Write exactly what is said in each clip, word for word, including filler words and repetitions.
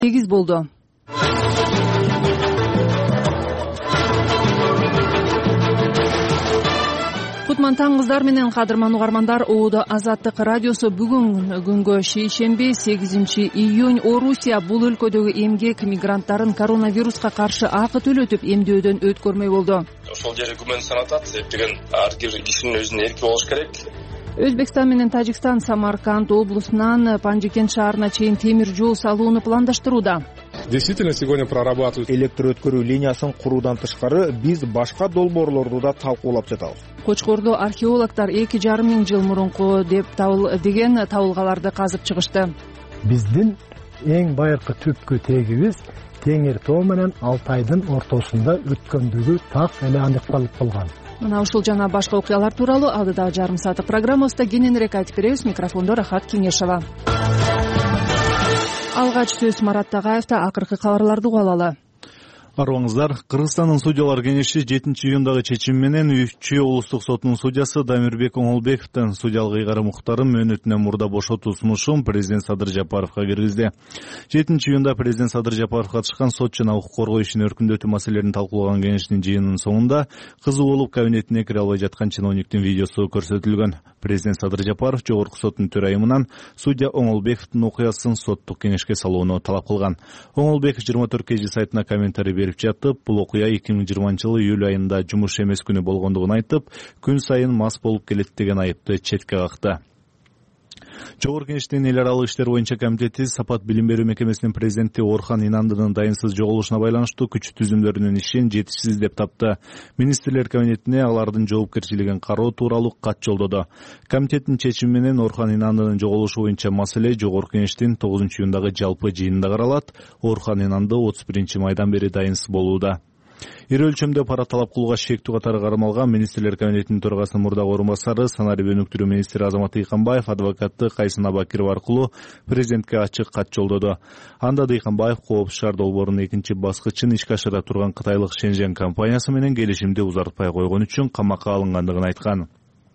сегиз болду. Кутман таң кыздар менен кадырман угармандар. Оодо Азаттык радиосу бүгүн күнгө шейшемби сегизинчи июнь Орусия бул өлкөдөгү эмгек мигранттарын коронавируска каршы акы төлөтүп эмдөөдөн өткөрмөй болду. Ошол жери күмөн санатат, себептен ар бир кишинин өзүнүн эрки болуш керек. Өзбекстан менен Тажикстан Самарканд облусунан Панжикент шаарына чейин темир жол салууну пландаштырууда. Действительно, сегодня прорабатывают электр өткөрүү линиясын куруудан тышкары биз башка долбоорлорду да талкуулап жатабыз. Кочкордо археологдор эки жарым миң жыл мурунку деп табыл деген табылгаларды казып чыгышты. Биздин эң байыркы түпкү тегибиз Теңир тоо менен Алтайдын ортосунда өткөндүгү так эле аныкталып калган. Мына ушул жана башка окуялар тууралуу алдыдагы жарым сааттык программабызда кененирээк айтып беребиз. Микрофондо Рахат Кеңешова. Алгач сөз Марат Тагаевда. Акыркы кабарларды угуп алалы. Арыбаңыздар, Кыргызстандын судьялар кеңеши жетинчи июндагы чечим менен Үчөө улустук сотунун судьясы Дамирбек Оңолбековдун судьялык ыйгарым укуктарын мөөнөтүнөн мурда бошотуу сунушун президент Садыр Жапаровго киргизди. жетинчи июнда президент Садыр Жапаров катышкан сот жана укук коргоо ишин өркүндөтүү маселелерин талкуулаган кеңештин жыйынынын соңунда кызуу болуп кабинетине кире албай жаткан чиновниктин видеосу көрсөтүлгөн. Президент Садыр Жапаров жогорку соттун төрайымынан судья Оңолбековдун окуясын соттук кеңешке салууну талап кылган. Оңолбеков жыйырма төрт кей жи сайтына комментарий берип жатып, бул окуя эки миң жыйырманчы жылы июль айында жумуш эмес күнү болгондугун айтып, күн сайын мас болуп келет деген айыпты четке какты. Жогорку кеңештин эл аралык иштер боюнча комитети Сапат билим берүү мекемесинин президенти Орхан Инандынын дайынсыз жоголушуна байланыштуу күч түзүмдөрүнүн ишин жетишсиз деп тапты. Министрлер кабинетине алардын жоопкерчилигин кароо тууралуу кат жолдоду. Комитеттин чечими менен Орхан Инандынын жоголушу боюнча маселе жогорку кеңештин тогузунчу июндагы жалпы жыйынында каралат. Орхан Инанды отуз биринчи майдан бери дайынсыз болууда. Ири өлчөмдө пара талап кылууга шектүү катары кармалган Министрлер кабинетинин төрагасынын мурдагы орун басары, санарип өнүктүрүү министри Азамат Дыйканбаев адвокаты Кайсын Абакирова аркылуу президентке ачык кат жолдоду. Анда Дыйканбаев Коопсуз шаар долбоорунун экинчи баскычын ишке ашыра турган кытайлык Шенжен компаниясы менен келишимди узартпай койгон үчүн камакка алынгандыгын айткан.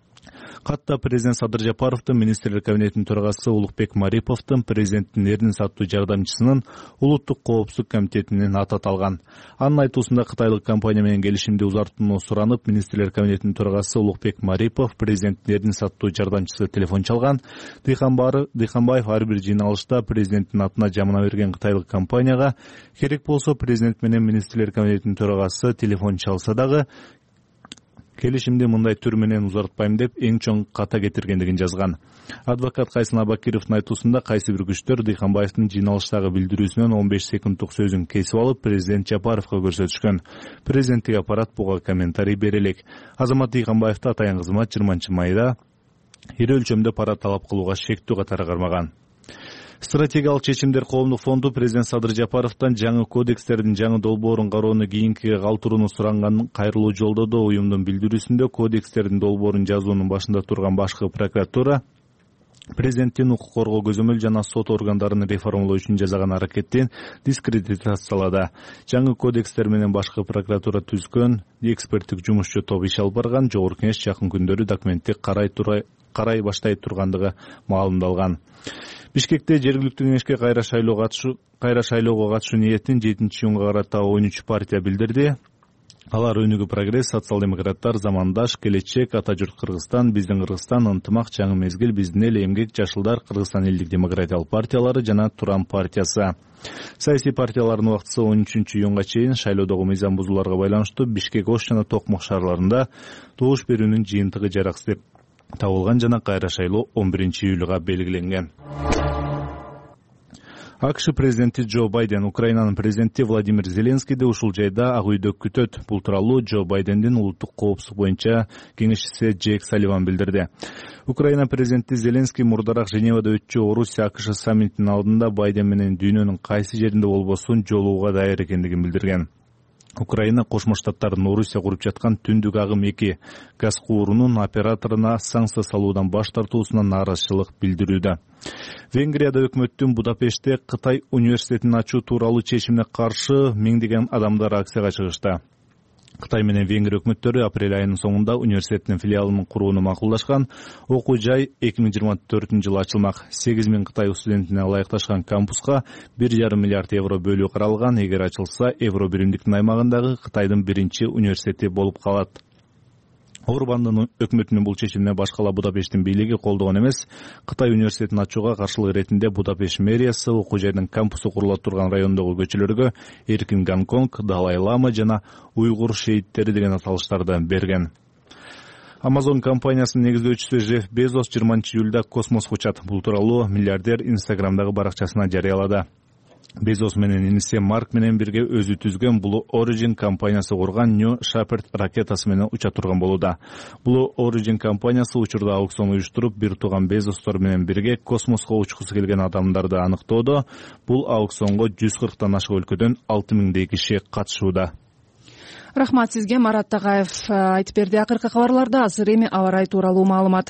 Катта президент Садыр Жапаровдун Министрлер кабинетинин төрагасы Улукбек Мариповдун президенттин эрдин саттуу жардамчысынын улуттук коопсуздук комитетинин аты аталган. Анын айтуусунда кытайлык компания менен келишимди узартууну суранып, Министрлер кабинетинин төрагасы Улукбек Марипов президенттин эрдин саттуу жардамчысы телефон чалган. Дыйканбаев ар бир жыйналышта президенттин атына жамана берген кытайлык компанияга керек болсо президент менен Министрлер кабинетинин төрагасы телефон чалса дагы келишимди мындай түр менен узартпайм деп эң чоң ката кетиргендигин жазган. Адвокат Кайсын Абакировдун айтуусунда кайсы бир күчтөр Дыйканбаевдин жыйналыштагы билдирүүсүнөн он беш секунддук сөзүн кесип алып, президент Жапаровго көрсөтүшкөн. Президенттик аппарат буга комментарий бере элек. Азамат Дыйканбаевди атайын кызмат жыйырманчы майда ири өлчөмдө пара талап кылууга шектүү катары кармаган. Стратегиялык чечимдер коомдук фонду президент Садыр Жапаровдон жаңы кодекстердин жаңы долбоорун кароону кийинкиге калтырууну суранганын кайрылуу жолдоду. Уюмдун билдирүүсүндө кодекстердин долбоорун жазуунун башында турган башкы прокуратура президенттин укук коргоо көзөмөл жана сот органдарын реформалоо үчүн жасаган аракеттин дискредитациялады. Жаңы кодекстер менен башкы прокуратура түзгөн эксперттик жумушчу топ иш алып барган. Жогорку кеңеш жакын күндөрү документти карай турай карай баштай тургандыгы маалымдалган. Бишкекте жергиликтүү кеңешке кайра шайлоого катышуу кайра шайлоого катышуу ниетин жетинчи июнга карата он үч партия билдирди. Алар Өнүгүү Прогресс, социал-демократтар, Замандаш, Келечек, Ата журт Кыргызстан, Биздин Кыргызстан, Ынтымак, Жаңы мезгил, Биздин эл, Эмгек, Жашылдар, Кыргызстан элдик демократиялык партиялары жана Туран партиясы. Саясий партиялардын убактысы он үчүнчү июнга чейин шайлоодогу мыйзам бузууларга байланыштуу Бишкек, Ош жана Токмок шаарларында добуш берүүнүн жыйынтыгы жараксыз деп табылган жана кайра шайлоо он биринчи июлга белгиленген. АКШ президенти Джо Байден Украинанын президенти Владимир Зеленскийди ушул жайда Ак үйдө күтөт. Бул тууралуу Джо Байдендин улуттук коопсуздук боюнча кеңешчиси Джейк Салливан билдирди. Украина президенти Зеленский мурдараак Женевада өтчү Орусия АКШ саммитинин алдында Байден менен дүйнөнүн кайсы жеринде болбосун жолугууга даяр экендигин билдирген. Украина Кошмо Штаттардын Орусия куруп жаткан Түндүк агым эки газ куурунун операторуна санкция салуудан баш тартуусуна нааразычылык билдирүүдө. Венгрияда өкмөттүн Будапештте Кытай университетин ачуу тууралуу чечимине каршы миңдеген адамдар акцияга чыгышты. Кытай менен Венгрия өкмөттөрү апрель айынын соңунда университеттин филиалын курууну макулдашкан. Окуу жай эки миң жыйырма төртүнчү жылы ачылмак. сегиз миң Кытай студентине ылайыкташкан кампуска бир жарым миллиард евро бөлүү каралган. Эгер ачылса, Евро биримдиктин аймагындагы Кытайдын биринчи университети болуп калат. Орбандын өкмөтүнүн бул чечимине башкала Будапешттин бийлиги колдогон эмес. Кытай университетин ачууга каршылык иретинде Будапешт мэриясы окуу жайдын кампусу курула турган райондогу көчөлөргө эркин Гонконг, Далай Лама жана уйгур шейиттери деген аталыштарды берген. Amazon компаниясынын негиздөөчүсү Джефф Безос жыйырманчы июлда космоско учат. Бул тууралуу миллиардер Инстаграмдагы баракчасына жарыялады. Безос менен иниси Марк менен бирге өзү түзгөн Blue Origin компаниясы курган New Shepard ракетасы менен уча турган болууда. Blue Origin компаниясы учурда аукцион уюштуруп, бир тууган Безостор менен бирге космоско учкусу келген адамдарды аныктоодо. Бул аукционго жүз кырктан ашык өлкөдөн алты миңдей киши катышууда. Рахмат сизге, Марат Тагаев айтып берди. Акыркы кабарларда азыр эми аба ырайы тууралуу маалымат.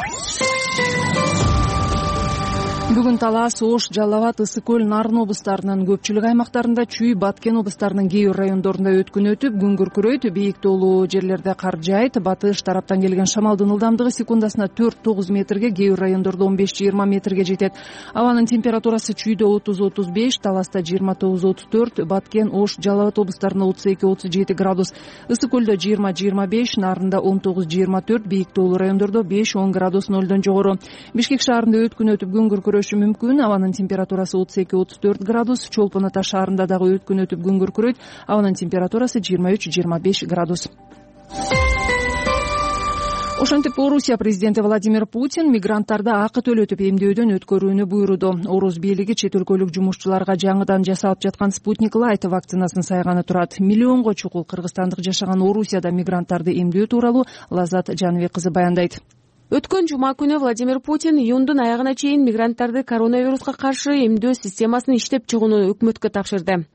Бүгүн Талас, Ош, Жалал абад, Ысык көл, Нарын облустарынын көпчүлүк аймактарында, Чүй, Баткен облустарынын кээ бир райондорунда өткүн өтүп, күн күркүрөйт, бийик тоолуу жерлерде кар жаайт. Батыш тараптан келген шамалдын ылдамдыгы секундасына төрт тогуз метрге, кээ бир райондордо он беш жыйырма метрге жетет. Абанын температурасы Чүйдө отуз отуз беш, Таласта жыйырма тогуз отуз төрт, Баткен, Ош, Жалал абад облустарында отуз эки отуз жети градус, Ысык көлдө жыйырма жыйырма беш, Нарында он тогуз жыйырма төрт, бийик тоолуу райондордо беш он градус нолдон жогору. Бишкек шаарында өткүн өтүп күн күркүрөшү мүмкүн. Абанын температурасы отуз эки отуз төрт градус. Чолпон Ата шаарында дагы өткүн өтүп күн күркүрөйт. Абанын температурасы жыйырма үч жыйырма беш градус. Ошентип, Орусия президенти Владимир Путин мигранттарды акы төлөтүп эмдөөдөн өткөрүүнү буйруду. Орус бийлиги чет өлкөлүк жумушчуларга жаңыдан жасалып жаткан Спутник Лайт вакцинасын сайганы турат. Миллионго чукул кыргызстандык жашаган Орусияда мигранттарды эмдөө тууралуу Лазат Жаныбек кызы баяндайт. Өткөн жума күнү Владимир Путин июндун аягына чейин мигранттарды коронавируска каршы эмдөө системасын иштеп чыгууну өкмөткө тапшырды.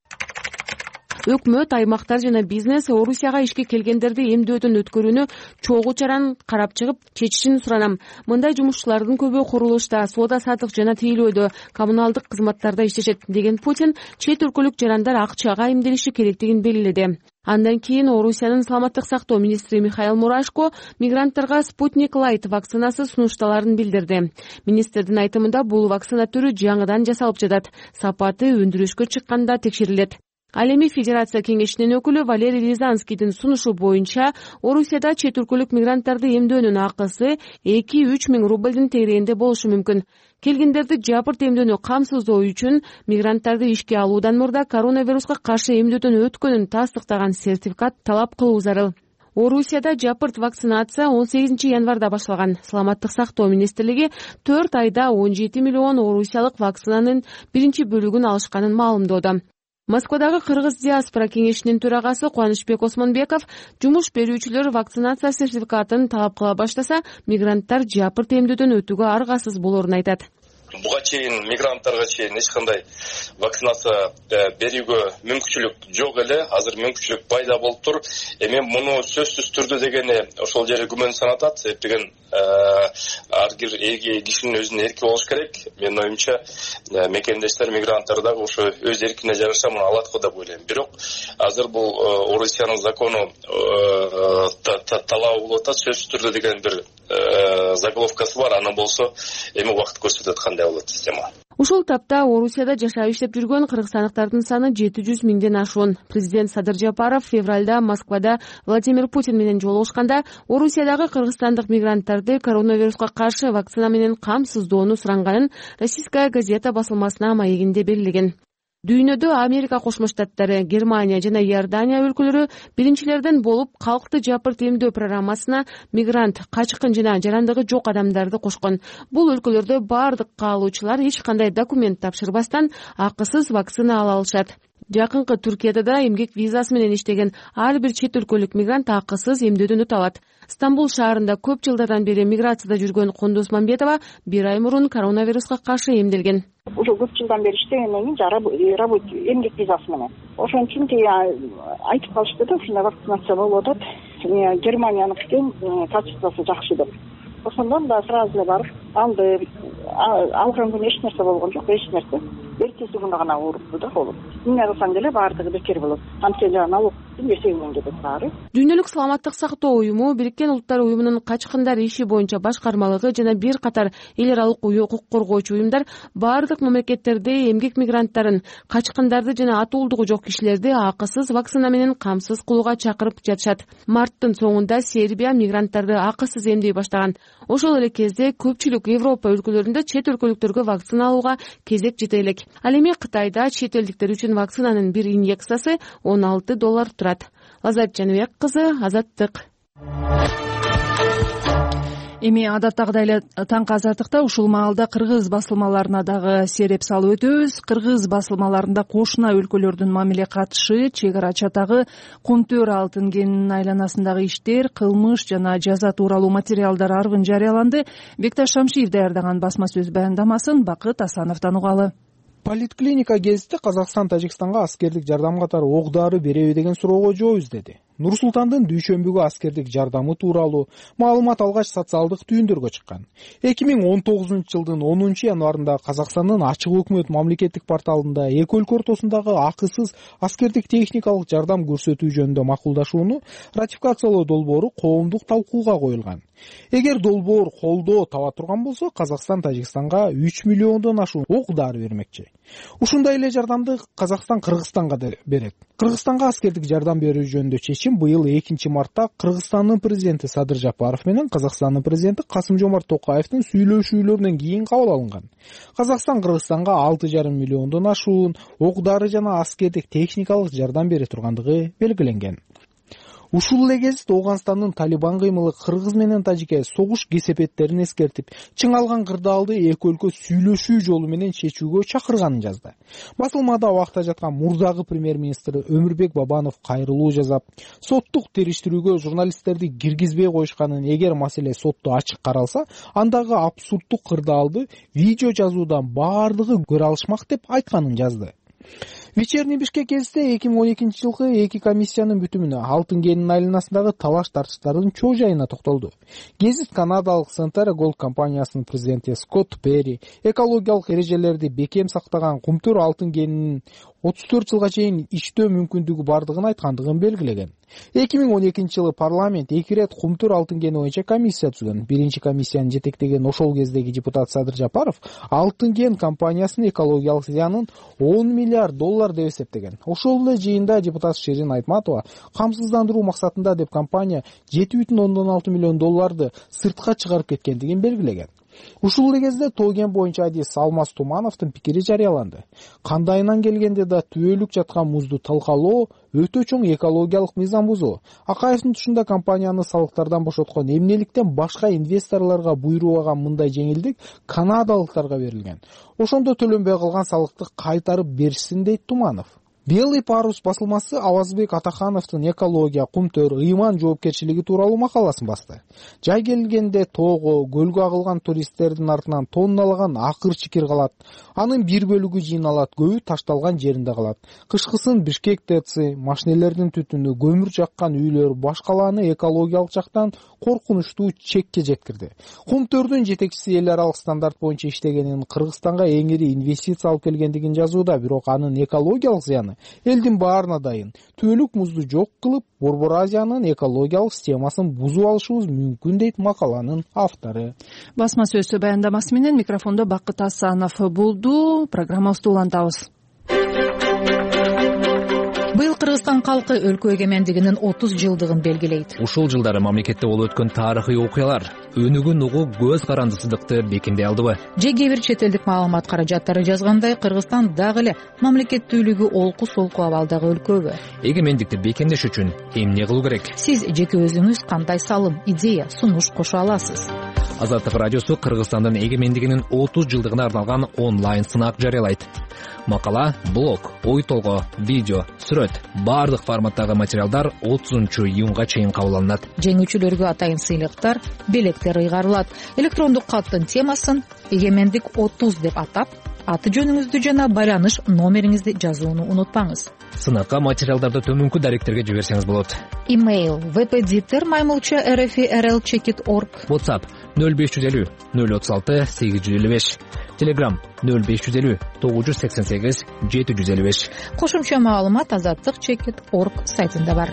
Өкмөт, аймактар жана бизнес Орусияга ишке келгендерди эмдөөдөн өткөрүүнү чогуу чаран карап чыгып, чечишин суранам. Мындай жумушчулардын көбү курулушта, соода саттык жана тейлөөдө, коммуналдык кызматтарда иштешет деген Путин чет өлкөлүк жарандар акчага эмделиши керектигин белгиледи. Андан кийин Орусиянын саламаттык сактоо министри Михаил Мурашко мигранттарга Спутник Лайт вакцинасы сунушталарын билдирди. Министрдин айтымында бул вакцина түрү жаңыдан жасалып жатат. Сапаты өндүрүшкө чыкканда текшерилет. Ал эми Федерация кеңешинин өкүлү Валерий Рязанскийдин сунушу боюнча Орусияда чет өлкөлүк мигранттарды эмдөөнүн акысы эки үч миң рублдин тегерегинде болушу мүмкүн. Келгендерди жапырт эмдөөнү камсыздоо үчүн мигранттарды ишке алуудан мурда коронавируска каршы эмдөөдөн өткөнүн тастыктаган сертификат талап кылуу зарыл. Орусияда жапырт вакцинация он сегизинчи январда башталган. Саламаттык сактоо министрлиги төрт айда он жети миллион орусиялык вакцинанын биринчи бөлүгүн алышканын маалымдоодо. Москвадагы Кыргыз диаспора кеңешинин төрагасы Кубанычбек Осмонбеков жумуш берүүчүлөр вакцинация сертификатын талап кыла баштаса, мигранттар жапырт эмдөөдөн өтүүгө аргасыз болорун айтат. Буга чейин мигранттарга чейин эч кандай вакцинация берүүгө мүмкүнчүлүк жок эле. Азыр мүмкүнчүлүк пайда болуп тур. Эми муну сөзсүз түрдө дегени ошол жери күмөн санатат. Себеби ар бир кишинин өзүнүн эрки болуш керек. Менин оюмча мекендештер мигранттар дагы ошо өз эркине жараша муну алат го деп ойлойм. Бирок азыр бул Орусиянын закону талабы болуп атат. Сөзсүз түрдө деген бир заголовкасы бар. Анан болсо эми убакыт көрсөтөт кандай болот система. Ушул тапта Орусияда жашап иштеп жүргөн кыргызстандыктардын саны жети жүз миңден ашуун. Президент Садыр Жапаров февралда Москвада Владимир Путин менен жолугушканда Орусиядагы кыргызстандык мигранттарды коронавируска каршы вакцина менен камсыздоону суранганын Российская газета басылмасына маегинде белгилеген. Дүйнөдө Америка Кошмо Штаттары, Германия жана Иордания өлкөлөрү биринчилерден болуп калкты жапырт эмдөө программасына мигрант, качкын жана жарандыгы жок адамдарды кошкон. Бул өлкөлөрдө бардык каалоочулар эч кандай документ тапшырбастан акысыз вакцина ала алышат. Жакынкы Түркияда да эмгек визасы менен иштеген ар бир чет өлкөлүк мигрант акысыз эмдөөдөн өтө алат. Стамбул шаарында көп жылдардан бери миграцияда жүргөн Кондус Мамбетова бир ай мурун коронавируска каршы эмделген. Уже көп жылдан бери иштегенден кийин работа эмгек визасы менен. Ошон үчүн айтып калышты да, ушундай вакцинация болуп атат. Германияныкы качествосу жакшы деп. Ошондон да сразу эле барып алды. Алган күнү эч нерсе болгон жок, эч нерсе. Эртеси күнү гана оорупту да болуп. Эмне кылсаң деле баардыгы бекер болот. Анткени налог бюджеттин эсебинен кетет баары. Дүйнөлүк саламаттык сактоо уюму Бириккен Улуттар уюмунун качкындар иши боюнча башкармалыгы жана бир катар эл аралык укук коргоочу уюмдар баардык мамлекеттерде эмгек мигранттарын, качкындарды жана атуулдугу жок кишилерди акысыз вакцина менен камсыз кылууга чакырып жатышат. Марттын соңунда Сербия мигранттарды акысыз эмдей баштаган. Ошол эле кезде көпчүлүк Европа өлкөлөрүндө чет өлкөлүктөргө вакцина алууга кезек жете элек. Ал эми Кытайда чет элдиктер үчүн вакцинанын бир инъекциясы он алты доллар турат. Азат Жаныбек кызы, Азаттык. Эми адаттагыдай эле таңкы азаттыкта ушул маалда кыргыз басылмаларына дагы сереп салып өтөбүз. Кыргыз басылмаларында кошуна өлкөлөрдүн мамиле катышы, чек ара чатагы, кумтөр алтын кенинин айланасындагы иштер, кылмыш жана жаза тууралуу материалдар аргын жарыяланды. Бекташ Шамшиев даярдаган басма сөз баяндамасын Бакыт Асановдон угалы. Политклиника гезити Казакстан Тажикстанга аскердик жардам катары ок дары береби деген суроого жооп издеди. Нур-Султандын дүйшөмбүгө аскердик жардамы тууралуу маалымат алгач социалдык түйүндөргө чыккан. эки миң он тогузунчу жылдын онунчу январында Казакстандын ачык өкмөт мамлекеттик порталында эки өлкө ортосундагы акысыз аскердик техникалык жардам көрсөтүү жөнүндө макулдашууну ратификациялоо долбоору коомдук талкууга коюлган. Эгер долбоор колдоо таба турган болсо, Казакстан Тажикстанга үч миллиондон ашуун ок дары бермекчи. Ушундай эле жардамды Казакстан Кыргызстанга да берет. Кыргызстанга аскердик жардам берүү жөнүндө чечим быйыл экинчи мартта Кыргызстандын президенти Садыр Жапаров менен Казакстандын президенти Касым-Жомарт Токаевдин сүйлөшүүлөрүнөн кийин кабыл алынган. Казакстан Кыргызстанга алты жарым миллиондон ашуун ок дары жана аскердик техникалык жардам бере тургандыгы белгиленген. Ушул эле кезде Ооганстандын Талибан кыймылы Кыргыз менен Тажикке согуш кесепеттерин эскертип, чыңалган кырдаалды эки өлкө сүйлөшүү жолу менен чечүүгө чакырганын жазды. Басылмада убакта жаткан мурдагы премьер-министри Өмүрбек Бабанов кайрылуу жасап, соттук териштирүүгө журналисттерди киргизбей коюшканын, эгер маселе сотто ачык каралса, андагы абсурддук кырдаалды видео жазуудан баардыгы көрө алышмак деп айтканын жазды. Вечерний Бишкек гезитте эки миң он экинчи жылкы эки комиссиянын бүтүмүнө алтын кенинин айланасындагы талаш тартыштардын чоо жайына токтолду. Гезит канадалык Centera Gold компаниясынын президенти Скотт Перри экологиялык эрежелерди бекем сактаган кумтөр алтын кенинин отуз төрт жылга чейин иштөө мүмкүндүгү бардыгын айткандыгын белгилеген. эки миң он экинчи жылы парламент эки ирет кумтөр алтын кени боюнча комиссия түзгөн. Биринчи комиссияны жетектеген ошол кездеги депутат Садыр Жапаров алтын кен компаниясынын экологиялык зыянын он миллиард доллар деп эсептеген. Ошол эле жыйында депутат Шерин Айтматова камсыздандыруу максатында деп компания жети бүтүн ондон алты миллион долларды сыртка чыгарып кеткендигин белгилеген. Ушул эле кезде тоо кен боюнча адис Алмаз Тумановдун пикири жарыяланды. Кандайынан келгенде да түбөлүк жаткан музду талкалоо өтө чоң экологиялык мыйзам бузуу. Акаевдин тушунда компанияны салыктардан бошоткон эмнеликтен башка инвесторлорго буйрубаган мындай жеңилдик канадалыктарга берилген. Ошондо төлөнбөй калган салыкты кайтарып беришсин дейт Туманов. Белый парус басылмасы Авазбек Атахановдун экология, кумтөр, ыйман жоопкерчилиги тууралуу макаласын басты. Жай келгенде тоого, көлгө агылган туристтердин артынан тонналаган акыр-чикир калат. Анын бир бөлүгү жыйналат, көбү ташталган жеринде калат. Кышкысын Бишкек ТЭЦи, машинелердин түтүнү, көмүр жаккан үйлөр башкаланы экологиялык жактан коркунучтуу чекке жеткирди. Кумтөрдүн жетекчиси эл аралык стандарт боюнча иштегенин, Кыргызстанга эң ири инвестиция алып келгендигин жазууда, бирок анын экологиялык зыяны элдин баарына дайын. Түбөлүк музду жок кылып, Борбор Азиянын экологиялык системасын бузуп алышыбыз мүмкүн дейт макаланын автору. Басма сөз баяндамасы менен микрофондо Бакыт Асанов болду. Программабызды улантабыз. Быйыл Кыргызстан калкы өлкө эгемендигинин отуз жылдыгын белгилейт. Ушул жылдары мамлекетте болуп өткөн тарыхый окуялар өнүгүн угуу көз карандысыздыкты бекемдей алдыбы? Же кээ бир чет элдик маалымат каражаттары жазгандай, Кыргызстан дагы эле мамлекеттүүлүгү олку-солку абалдагы өлкөбү? Эгемендикти бекемдеш үчүн эмне кылуу керек? Сиз жеке өзүңүз кандай салым, идея, сунуш кошо аласыз? Азаттык радиосу Кыргызстандын эгемендигинин отуз жылдыгына арналган онлайн сынак жарыялайт. Макала, блог, ой толгоо, видео, сүрөт, баардык форматтагы материалдар отузунчу июнга чейин кабыл алынат. Жеңүүчүлөргө атайын сыйлыктар, белектер ыйгарылат. Электрондук каттын темасын эгемендик отуз деп атап, аты жөнүңүздү жана байланыш номериңизди жазууну унутпаңыз. Сынакка материалдарды төмөнкү даректерге жиберсеңиз болот. Имейл vpditer маймылча rf r l check dot org. WhatsApp нөл беш жүз элүү нөл отуз алты сегиз жүз элүү беш. Telegram нөл беш жүз элүү тогуз жүз сексен сегиз жети жүз элүү беш. Кошумча маалымат азаттык чекит точка орг сайтында бар.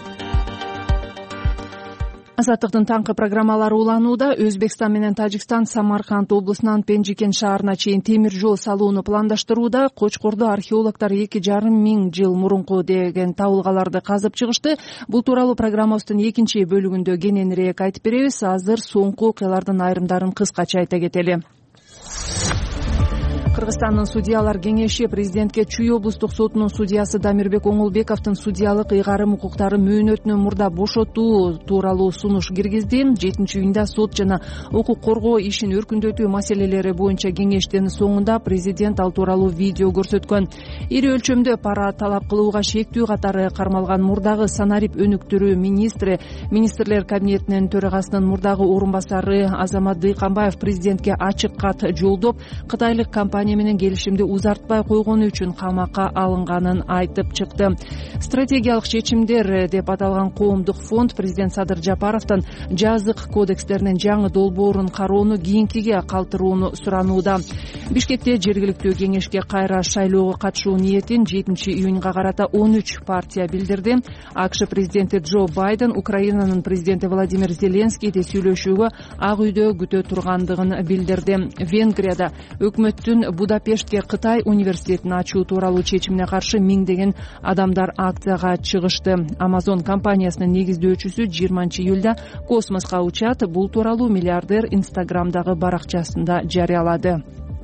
Азаттыктын таңкы программалары уланууда. Өзбекстан менен Тажикстан Самарканд облусунан Пенжикен шаарына чейин темир жол салууну пландаштырууда. Кочкордо археологдор эки жарым миң жыл мурунку деген табылгаларды казып чыгышты. Бул тууралуу программабыздын экинчи бөлүгүндө кененирээк айтып беребиз. Азыр соңку окуялардын айрымдарын кыскача айта кетели. Кыргызстандын судьялар кеңеши президентке Чүй облустук сотунун судьясы Дамирбек Оңолбековдун судьялык ыйгарым укуктары мөөнөтүнөн мурда бошотуу тууралуу сунуш киргизди. жетинчи июнда сот жана укук коргоо ишин өркүндөтүү маселелери боюнча кеңештин соңунда президент ал тууралуу видео көрсөткөн. Ири өлчөмдө пара талап кылууга шектүү катары кармалган мурдагы санарип өнүктүрүү министри, министрлер кабинетинин төрагасынын мурдагы орун басары Азамат Дыйканбаев президентке ачык кат жолдоп, кытайлык компания менен келишимди узартпай койгону үчүн камакка алынганын айтып чыкты. Стратегиялык чечимдер деп аталган коомдук фонд президент Садыр Жапаровдон жазык кодекстеринин жаңы долбоорун кароону кийинкиге калтырууну суранууда. Бишкекте жергиликтүү кеңешке кайра шайлоого катышуу ниетин жетинчи июнга карата он үч партия билдирди. АКШ президенти Джо Байден Украинанын президенти Владимир Зеленскийди сүйлөшүүгө Ак үйдө күтө тургандыгын билдирди. Венгрияда өкмөттүн Будапештке Кытай университетин ачуу тууралуу чечимине каршы миңдеген адамдар акцияга чыгышты. Amazon компаниясынын негиздөөчүсү жыйырманчы июлда космоско учат. Бул тууралуу миллиардер Инстаграмдагы баракчасында жарыялады.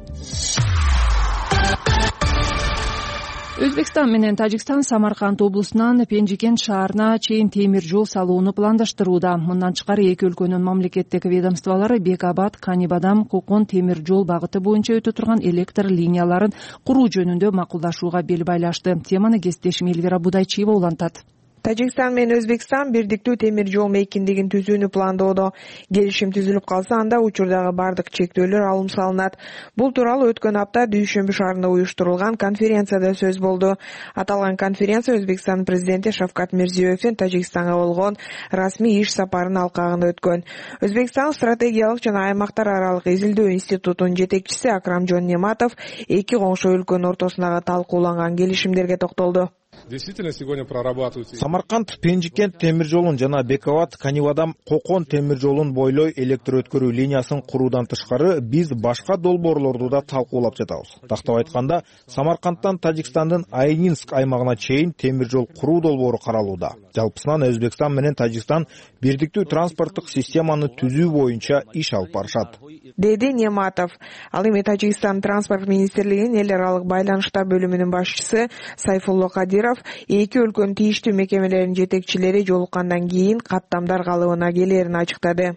Өзбекстан менен Тажикстан Самарканд облусунан Пенжикен шаарына чейин темир жол салууну пландаштырууда. Мындан тышкары эки өлкөнүн мамлекеттик ведомстволору Бекабад, Канибадам, Кокон темир жол багыты боюнча өтө турган электр линияларын куруу жөнүндө макулдашууга бел байлашты. Теманы кесиптешим Элвира Будайчиева улантат. Тажикстан менен Өзбекстан бирдиктүү темир жол мейкиндигин түзүүнү пландоодо. Келишим түзүлүп калса, анда учурдагы бардык чектөөлөр алым салынат. Бул тууралуу өткөн апта Дүйшөмбү шаарында уюштурулган конференцияда сөз болду. Аталган конференция Өзбекстан президенти Шавкат Мирзиёевдин Тажикстанга болгон расмий иш сапарынын алкагында өткөн. Өзбекстан стратегиялык жана аймактар аралык изилдөө институтунун жетекчиси Акрамжон Нематов эки коңшу өлкөнүн ортосундагы талкууланган келишимдерге токтолду. Самарканд Пенжикент темир жолун жана Бекават Канибадам Кокон темир жолун бойлой электр өткөрүү линиясын куруудан тышкары биз башка долбоорлорду да талкуулап жатабыз. Тактап айтканда, Самаркандтан Тажикстандын Айнинск аймагына чейин темир жол куруу долбоору каралууда. Жалпысынан Өзбекстан менен Тажикстан бирдиктүү транспорттук системаны түзүү боюнча иш алып барышат, деди Нематов. Ал эми Тажикстан транспорт министрлигинин эл аралык байланыштар бөлүмүнүн башчысы Сайфулло Кадиров эки өлкөнүн тийиштүү мекемелеринин жетекчилери жолуккандан кийин каттамдар калыбына келерин ачыктады.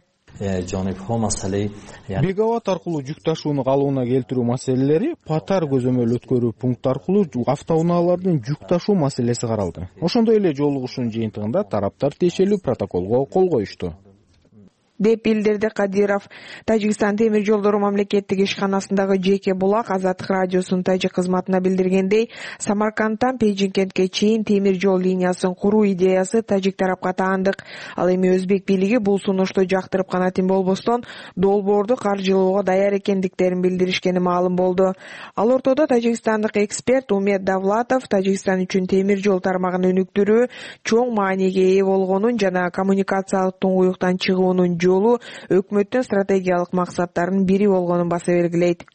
Бегават аркылуу жүк ташууну калыбына келтирүү маселелери, Патар көзөмөл өткөрүү пункт аркылуу автоунаалардын жүк ташуу маселеси каралды. Ошондой эле жолугушуунун жыйынтыгында тараптар тиешелүү протоколго кол коюшту, деп билдирди Кадиров. Тажикстан темир жолдору мамлекеттик ишканасындагы жеке булак Азаттык радиосунун тажик кызматына билдиргендей, Самаркандтан Пенжикентке чейин темир жол линиясын куруу идеясы тажик тарапка таандык. Ал эми өзбек бийлиги бул сунушту жактырып канатин болбостон, долбоорду каржылоого даяр экендиктерин билдиришкени маалым болду. Ал ортодо тажикстандык эксперт Умет Давлатов Тажикстан үчүн темир жол тармагын өнүктүрүү чоң мааниге ээ болгонун жана коммуникациялык туңгуюктан чыгуунун жолу өкмөттүн стратегиялык максаттарынын бири болгонун баса белгилейт.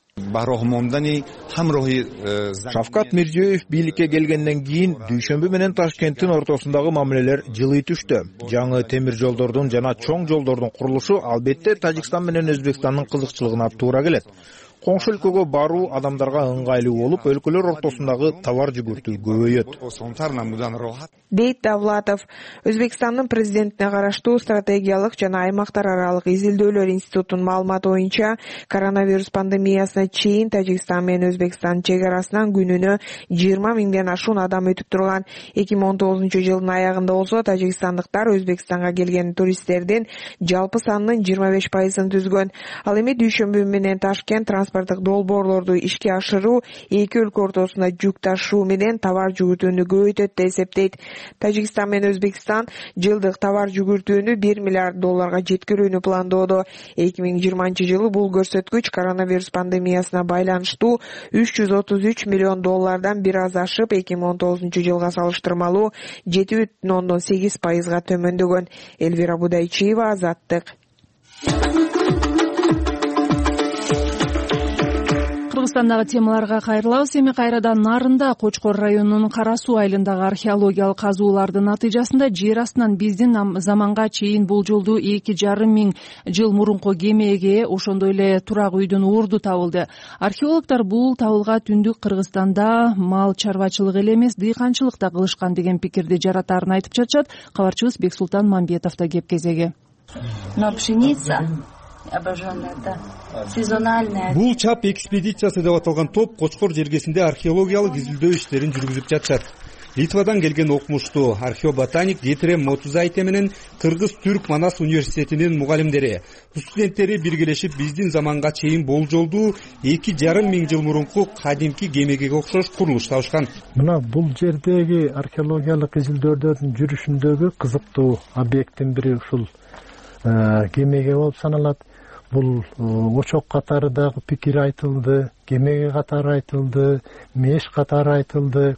Шавкат Мирзиёев бийликке келгенден кийин Дүйшөмбү менен Ташкенттин ортосундагы мамилелер жылый түштү. Жаңы темир жолдордун жана чоң жолдордун курулушу албетте Тажикстан менен Өзбекстандын кызыкчылыгына туура келет. Коңшу өлкөгө баруу адамдарга ыңгайлуу болуп, өлкөлөр ортосундагы товар жүгүртүү көбөйөт, дейт Давлатов. Өзбекстандын президентине караштуу стратегиялык жана аймактар аралык изилдөөлөр институтунун маалыматы боюнча, коронавирус пандемиясына чейин Тажикстан менен Өзбекстан чек арасынан күнүнө жыйырма миңден ашуун адам өтүп турган. эки миң он тогузунчу жылдын аягында болсо тажикстандыктар Өзбекстанга келген туристтердин жалпы санынын жыйырма беш пайызын түзгөн. Ал эми Дүйшөмбү менен Ташкент транспорттук долбоорлорду ишке ашыруу эки өлкө ортосунда жүк ташуу менен товар жүгүртүүнү көбөйтөт деп эсептейт. Тажикстан менен Өзбекстан жылдык товар жүгүртүүнү бир миллиард долларга жеткирүүнү пландоодо. эки миң жыйырманчы жылы бул көрсөткүч коронавирус пандемиясына байланыштуу үч жүз отуз үч миллион доллардан бир аз ашып, эки миң он тогузунчу жылга салыштырмалуу жети бүтүн ондон сегиз пайызга төмөндөгөн. Элвира Будайчиева, Азаттык. Кыргызстандагы темаларга кайрылабыз. Эми кайрадан Нарында Кочкор районунун Кара Суу айылындагы археологиялык казуулардын натыйжасында жер астынан биздин заманга чейин болжолдуу эки жарым миң жыл мурунку кемеге, ошондой эле турак үйдүн орду табылды. Археологдор бул табылга түндүк Кыргызстанда мал чарбачылыгы эле эмес, дыйканчылык да кылышкан деген пикирди жаратаарын айтып жатышат. Кабарчыбыз Бексултан Мамбетов да кеп кезеги. Но пшеница обожженная, да, сезональная. Бул чап экспедициясы деп аталган топ Кочкор жергесинде археологиялык изилдөө иштерин жүргүзүп жатышат. Литвадан келген окумуштуу археоботаник Гетре Мотузайте менен Кыргыз-Түрк Манас университетинин мугалимдери, студенттери биргелешип биздин заманга чейин болжолдуу эки жарым миң жыл мурунку кадимки кемеге окшош курулуш табышкан. Мына бул жердеги археологиялык изилдөөлөрдүн жүрүшүндөгү кызыктуу объекттин бири ушул кемеге болуп саналат. Бул очок катары дагы пикир айтылды, кемеге катары айтылды, меш катары айтылды.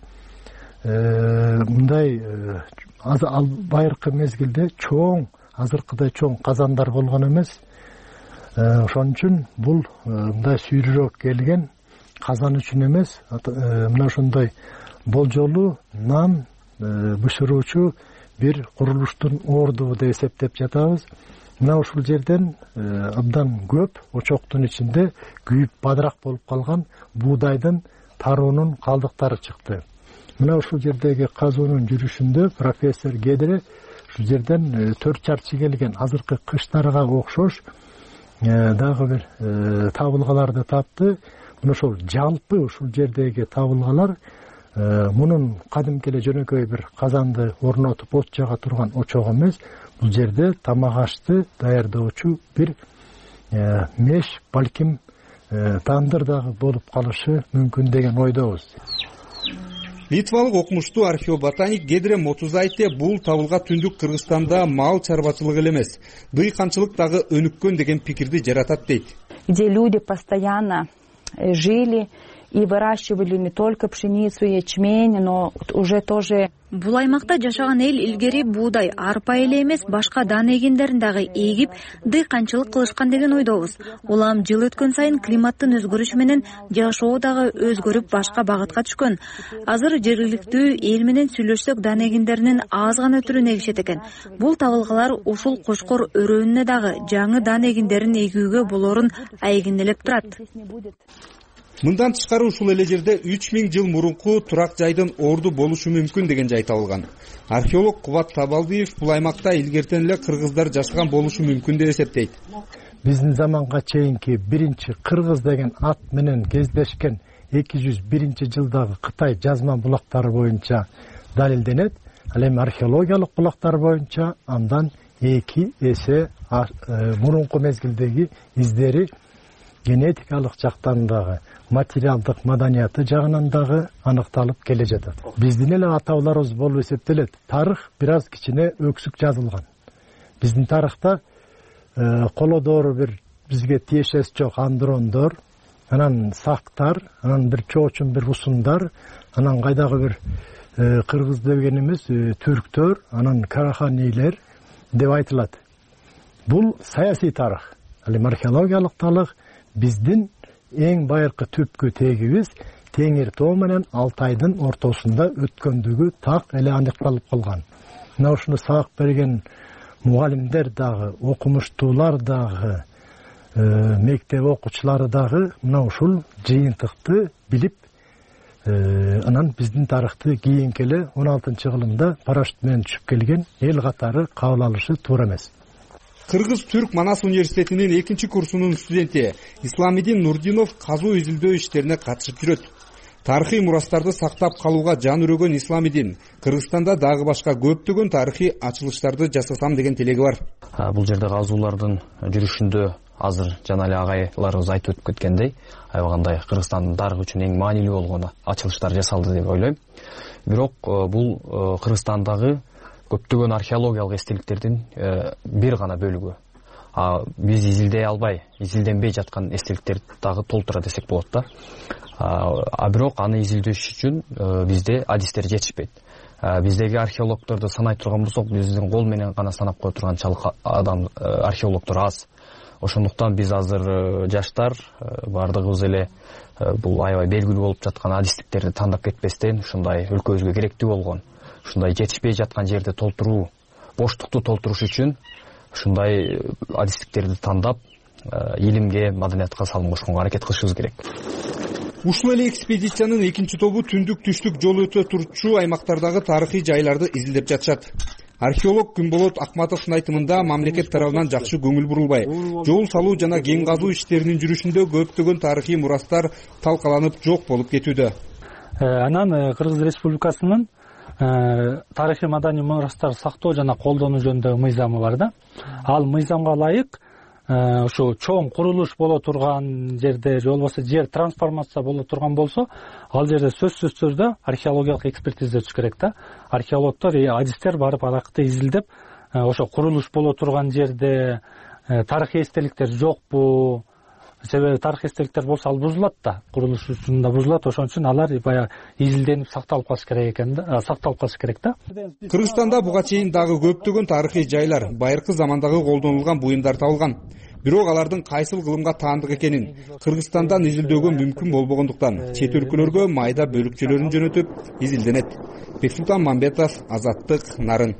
Мындай ал байыркы мезгилде чоң, азыркыдай чоң казандар болгон эмес. Ошон үчүн бул мындай сүйрүрөөк келген казан үчүн эмес, мына ошондой болжолу нан бышыруучу бир курулуштун орду деп эсептеп жатабыз. Мына ушул жерден абдан көп очоктун ичинде күйүп бадырак болуп калган буудайдын таруунун калдыктары чыкты. Мына ушул жердеги казуунун жүрүшүндө профессор Гедре ушул жерден төрт чарчы келген азыркы кыштарга окшош дагы бир табылгаларды тапты. Мына ошол жалпы ушул жердеги табылгалар мунун кадимки эле жөнөкөй бир казанды орнотуп от жага турган очок эмес, бул жерде тамак ашты даярдоочу бир меш, балким тандыр дагы болуп калышы мүмкүн деген ойдобуз. Литвалык окумуштуу археоботаник Гедре Мотузайте бул табылга түндүк Кыргызстанда мал чарбачылыгы эле эмес, дыйканчылык дагы өнүккөн деген пикирди жаратат дейт. Где люди постоянно жили и выращивали не только пшеницу, ячмень, но уже тоже. Бул аймакта жашаган эл илгери буудай, арпа эле эмес, башка дан эгиндерин дагы эгип, дыйканчылык кылышкан деген ойдобуз. Улам жыл өткөн сайын климаттын өзгөрүшү менен жашоо дагы өзгөрүп башка багытка түшкөн. Азыр жергиликтүү эл менен сүйлөшсөк дан эгиндеринин аз гана түрүн эгишет экен. Бул табылгалар ушул Кочкор өрөөнүнө дагы жаңы дан эгиндерин эгүүгө болорун айгинелеп турат. Мындан тышкары ушул эле жерде үч миң жыл мурунку турак жайдын орду болушу мүмкүн деген жай табылган. Археолог Кубат Табалдиев бул аймакта илгертен эле кыргыздар жашаган болушу мүмкүн деп эсептейт. Биздин заманга чейинки биринчи кыргыз деген ат менен кездешкен эки жүз биринчи жылдагы Кытай жазма булактары боюнча далилденет. Ал эми археологиялык булактар боюнча андан эки эсе мурунку мезгилдеги издери генетикалык жактан дагы, материалдык маданияты жагынан дагы аныкталып келе жатат. Биздин эле атауларыбыз болуп эсептелет. Тарых бир аз кичине өксүк жазылган. Биздин тарыхта колодору бир бизге тиешеси жок андрондор, анан сактар, анан бир чоочун бир усундар, анан кайдагы бир кыргыз дегенimiz түрктөр, анан караханийлер деп айтылат. Бул саясий тарых. Ал эми археологиялык тарых биздин эң байыркы түпкү тегибиз Теңир тоо менен Алтайдын ортосунда өткөндүгү так эле аныкталып калган. Мына ушуну сабак берген мугалимдер дагы, окумуштуулар дагы, мектеп окуучулары дагы мына ушул жыйынтыкты билип, анан биздин тарыхты кийинки эле он алтынчы кылымда парашют менен түшүп келген эл катары кабыл алышы туура эмес. Кыргыз-Түрк Манас университетинин экинчи курсунун студенти Исламидин Нурдинов казуу изилдөө иштерине катышып жүрөт. Тарыхый мурастарды сактап калууга жан үрөгөн Исламидин Кыргызстанда дагы башка көптөгөн тарыхый ачылыштарды жасасам деген тилеги бар. Бул жерде казуулардын жүрүшүндө азыр жана эле агайларыбыз айтып өтүп кеткендей, аябагандай Кыргызстандын тарыхы үчүн эң маанилүү болгон ачылыштар жасалды деп ойлойм. Бирок бул Кыргызстандагы көптөгөн археологиялык эстеликтердин бир гана бөлүгү. Биз изилдей албай, изилденбей жаткан эстеликтерди дагы толтура десек болот да. А бирок аны изилдөөш үчүн бизде адистер жетишпейт. Биздеги археологторду санай турган болсок, биздин кол менен гана санап кое турганчалык адам археологтор аз. Ошондуктан биз азыр жаштар бардыгыбыз эле бул аябай белгилүү болуп жаткан адистиктерди тандап кетпестен, ушундай өлкөбүзгө керектүү болгон, ушундай жетишпей жаткан жерди толтуруу, боштукту толтуруш үчүн ушундай адистиктерди тандап, илимге, маданиятка салым кошконго аракет кылышыбыз керек. Ушул эле экспедициянын экинчи тобу түндүк түштүк жол өтө турчу аймактардагы тарыхый жайларды изилдеп жатышат. Археолог Күнболот Акматовдун айтымында мамлекет тарабынан жакшы көңүл бурулбай, жол салуу жана кен казуу иштеринин жүрүшүндө көптөгөн тарыхый мурастар талкаланып жок болуп кетүүдө. Анан Кыргыз Республикасынын тарыхый маданий мурастарды сактоо жана колдонуу жөнүндөгү мыйзамы бар да. Ал мыйзамга ылайык ушу чоң курулуш боло турган жерде же болбосо жер трансформация боло турган болсо, ал жерде сөзсүз түрдө археологиялык экспертиза өтүш керек да. Археологдор, адистер барып аракты изилдеп, ошо курулуш боло турган жерде тарыхый эстеликтер жокпу? Себеби тарыхый эстеликтер болсо ал бузулат да, курулуш учурунда бузулат, ошон үчүн алар баягы изилденип сакталып калыш керек экен да, сакталып калыш керек да. Кыргызстанда буга чейин дагы көптөгөн тарыхый жайлар, байыркы замандагы колдонулган буюмдар табылган. Бирок алардын кайсыл кылымга таандык экенин Кыргызстандан изилдөөгө мүмкүн болбогондуктан чет өлкөлөргө майда бөлүкчөлөрүн жөнөтүп изилденет. Бексултан Мамбетов, Азаттык, Нарын.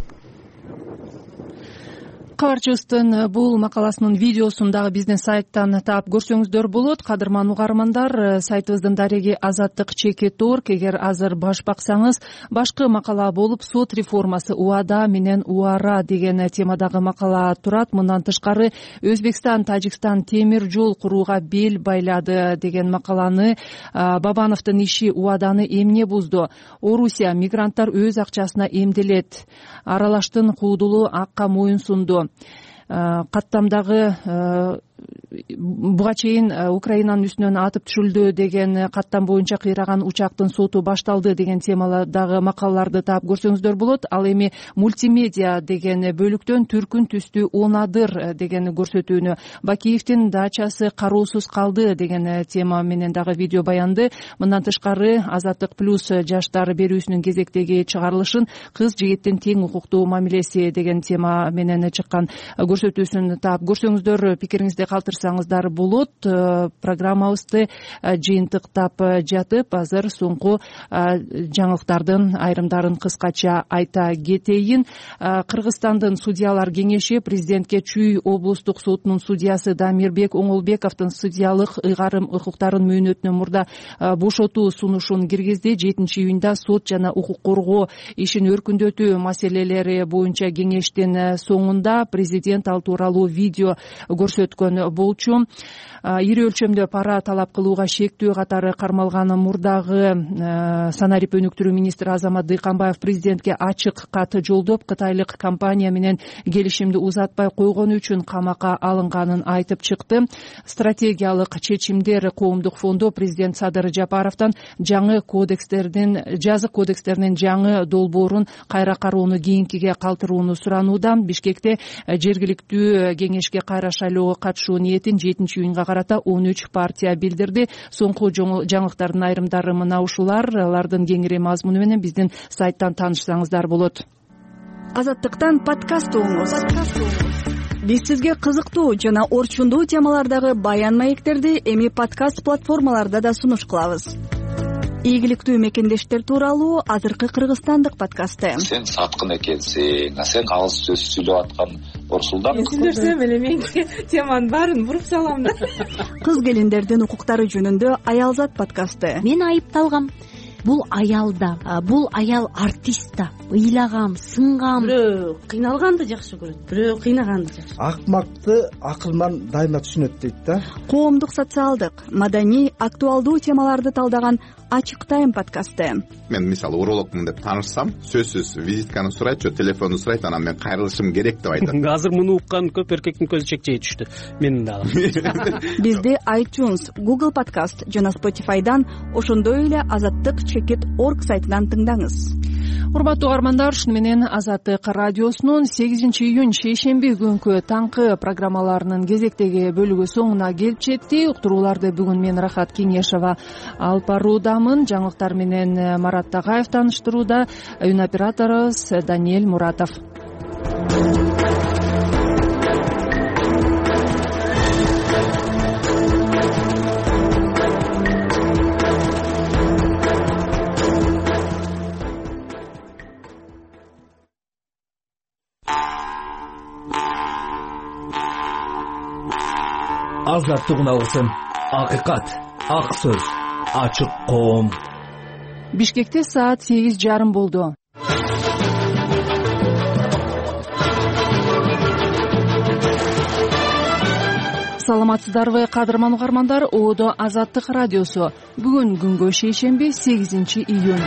Кабарчыбыздын бул макаласынын видеосун дагы биздин сайттан таап көрсөңүздөр болот. Кадырман угармандар, сайтыбыздын дареги азаттык чекит орг. Эгер азыр баш баксаңыз, башкы макала болуп сот реформасы убада менен уара деген темадагы макала турат. Мындан тышкары Өзбекстан, Тажикстан темир жол курууга бел байлады деген макаланы, Бабановдун иши убаданы эмне бузду, Орусия мигранттар өз акчасына эмделет, Аралаштын куудулу акка моюн сунду, каттамдагы буга чейин Украинанын үстүнөн атып түшүрүлдү деген каттам боюнча кыйраган учактын соту башталды деген темадагы макалаларды таап көрсөңүздөр болот. Ал эми мультимедиа деген бөлүктөн Түркүн түстүү Онадыр деген көрсөтүүнү, Бакиевдин дачасы кароосуз калды деген тема менен дагы видео баянды. Мындан тышкары Азаттык плюс жаштар берүүсүнүн кезектеги чыгарылышын кыз жигиттин тең укуктуу мамилеси деген тема менен чыккан көрсөтүүсүн таап көрсөңүздөр, пикириңизди калтырсаңыздар болот. Программабызды жыйынтыктап жатып, азыр соңку жаңылыктардын айрымдарын кыскача айта кетейин. Кыргызстандын судьялар кеңеши президентке Чүй облустук сотунун судьясы Дамирбек Оңолбековдун судьялык ыйгарым укуктарын мөөнөтүнөн мурда бошотуу сунушун киргизди. жетинчи июнда сот жана укук коргоо ишин өркүндөтүү маселелери боюнча кеңештин соңунда президент ал тууралуу видео көрсөткөн болчу. Ири өлчөмдө пара талап кылууга шектүү катары кармалган мурдагы санарип өнүктүрүү министри Азамат Дыйканбаев президентке ачык кат жолдоп, кытайлык компания менен келишимди узатпай койгону үчүн камакка алынганын айтып чыкты. Стратегиялык чечимдер коомдук фонду президент Садыр Жапаровдон жаңы кодекстердин, жазык кодекстеринин жаңы долбоорун кайра кароону кийинкиге калтырууну суранууда. Бишкекте жергиликтүү кеңешке кайра шайлоого катышуу ниетин жетинчи июнга карата он үч партия билдирди. Соңку жаңылыктардын айрымдары мына ушулар. Алардын кеңири мазмуну менен биздин сайттан таанышсаңыздар болот. Азаттыктан подкаст угуңуз. Биз сизге кызыктуу жана орчундуу темалардагы баян маектерди эми подкаст платформаларда да сунуш кылабыз. Ийгиликтүү мекендештер тууралуу азыркы кыргызстандык подкасты. Сен саткын экенсиң, а сен агыз сөз сүйлөп аткан Орсулдан. Сүйлөсөм эле мен теманын баарын буруп салам да. Кыз келиндердин укуктары жөнүндө Аялзат подкасты. Мен айыпталгам. Бул аялда, бул аял артист да. Ыйлагам, сынгам. Бирөө кыйналганды жакшы көрөт, бирөө кыйнаганды жакшы. Акмакты акылман дайыма түшүнөт дейт да. Коомдук, социалдык, маданий, актуалдуу темаларды талдаган ачык тайм подкасты. Мен мисалы урологмун деп таанышсам, сөзсүз визитканы сурайт же телефонду сурайт, анан мен кайрылышым керек деп айтат. Азыр муну уккан көп эркектин көзү чекчей түштү. Менин дагы. Бизди iTunes, Google Podcast жана Spotify'дан, ошондой эле азаттык чекит точка орг сайтынан тыңдаңыз. Урматтуу угармандар, шуну менен Азаттык радиосунун сегизинчи июнь шейшемби күнкү таңкы программаларынын кезектеги бөлүгү соңуна келип жетти. Уктурууларды бүгүн мен Рахат Кеңешова алып баруудамын. Жаңылыктар менен Марат Тагаев тааныштырууда, үн операторубуз Даниэль Муратов. Азаттык уналысын, акыйкат, ак сөз, ачык коом. Бишкекте саат сегиз жарым болду. Саламатсыздарбы, кадырман угармандар? Оодо Азаттык радиосу. Бүгүн күнгө шейшемби, сегизинчи июнь.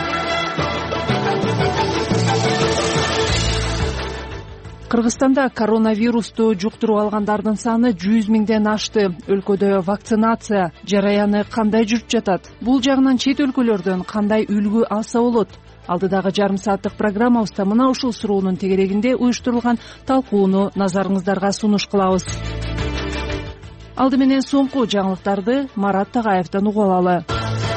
Кыргызстанда коронавирусту жуктуруп алгандардын саны жүз миңден ашты. Өлкөдө вакцинация жараяны кандай жүрүп жатат? Бул жагынан чет өлкөлөрдөн кандай үлгү алса болот? Алдыдагы жарым сааттык программабызда мына ушул суроонун тегерегинде уюштурулган талкууну назарыңыздарга сунуш кылабыз. Алды менен соңку жаңылыктарды Марат Тагаевден угуп алалы.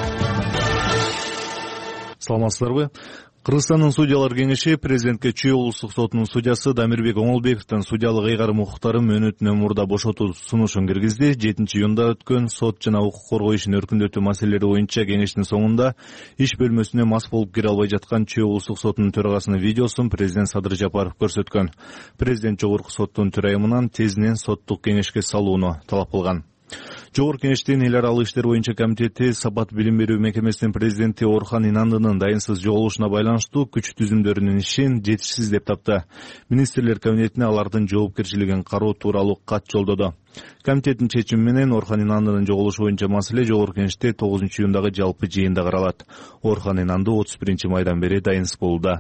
Саламатсыздарбы? Кыргызстандын судьялар кеңеши президентке Чүй облустук сотунун судьясы Дамирбек Оңолбековдун судьялык ыйгарым укуктарын мөөнөтүнөн мурда бошотуу сунушун киргизди. жетинчи июнда өткөн сот жана укук коргоо ишин өркүндөтүү маселелери боюнча кеңештин соңунда иш бөлмөсүнө мас болуп кире албай жаткан Чүй облустук сотунун төрагасынын видеосун президент Садыр Жапаров көрсөткөн. Президент жогорку соттун төрайымынан тезинен соттук кеңешке салууну талап кылган. Жогорку кеңештин эл аралык иштер боюнча комитети Сапат билим берүү мекемесинин президенти Орхан Инандынын дайынсыз жоголушуна байланыштуу күч түзүмдөрүнүн ишин жетишсиз деп тапты. Министрлер кабинетине алардын жоопкерчилигин кароо тууралуу кат жолдоду. Комитеттин чечими менен Орхан Инандынын жоголушу боюнча маселе жогорку кеңеште тогузунчу июндагы жалпы жыйында каралат. Орхан Инанды отуз биринчи майдан бери дайынсыз болууда.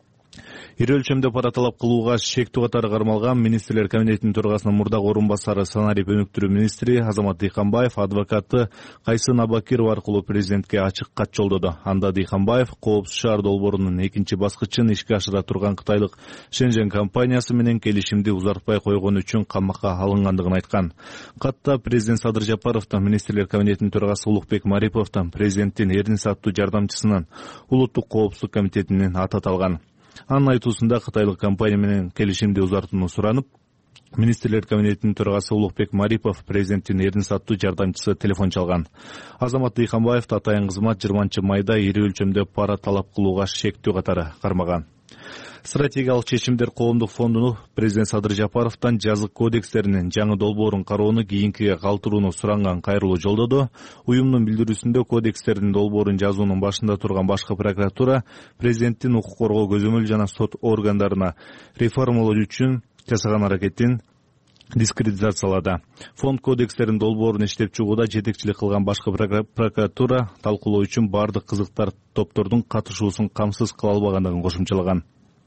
Ири өлчөмдө пара талап кылууга шектүү катары кармалган министрлер кабинетинин төрагасынын мурдагы орун басары санарип өнүктүрүү министри Азамат Дыйканбаев адвокаты Кайсын Абакирова аркылуу президентке ачык кат жолдоду. Анда Дыйканбаев коопсуз шаар долбоорунун экинчи баскычын ишке ашыра турган кытайлык Шенжен компаниясы менен келишимди узартпай койгон үчүн камакка алынгандыгын айткан. Катта президент Садыр Жапаровдун министрлер кабинетинин төрагасы Улукбек Мариповдун президенттин Эрнис аттуу жардамчысынын улуттук коопсуздук комитетинин аты аталган. Анын айтуусунда кытайлык компания менен келишимди узартууну суранып, министрлер кабинетинин төрагасы Улукбек Марипов президенттин Эрнис аттуу жардамчысы телефон чалган. Азамат Дыйканбаевди атайын кызмат жыйырманчы майда ири өлчөмдө пара талап кылууга шектүү катары кармаган. Стратегиялык чечимдер коомдук фондуну президент Садыр Жапаровдон жазык кодекстеринин жаңы долбоорун кароону кийинкиге калтырууну суранган кайрылуу жолдоду. Уюмдун билдирүүсүндө кодекстердин долбоорун жазуунун башында турган башкы прокуратура президенттин укук коргоо көзөмөл жана сот органдарына реформалоо үчүн жасаган аракетин дискредитациялады. Фонд кодекстерин долбоорун иштеп чыгууда жетекчилик кылган башкы прокуратура талкуулоо үчүн бардык кызыктар топтордун катышуусун камсыз кыла албагандыгын кошумчалаган.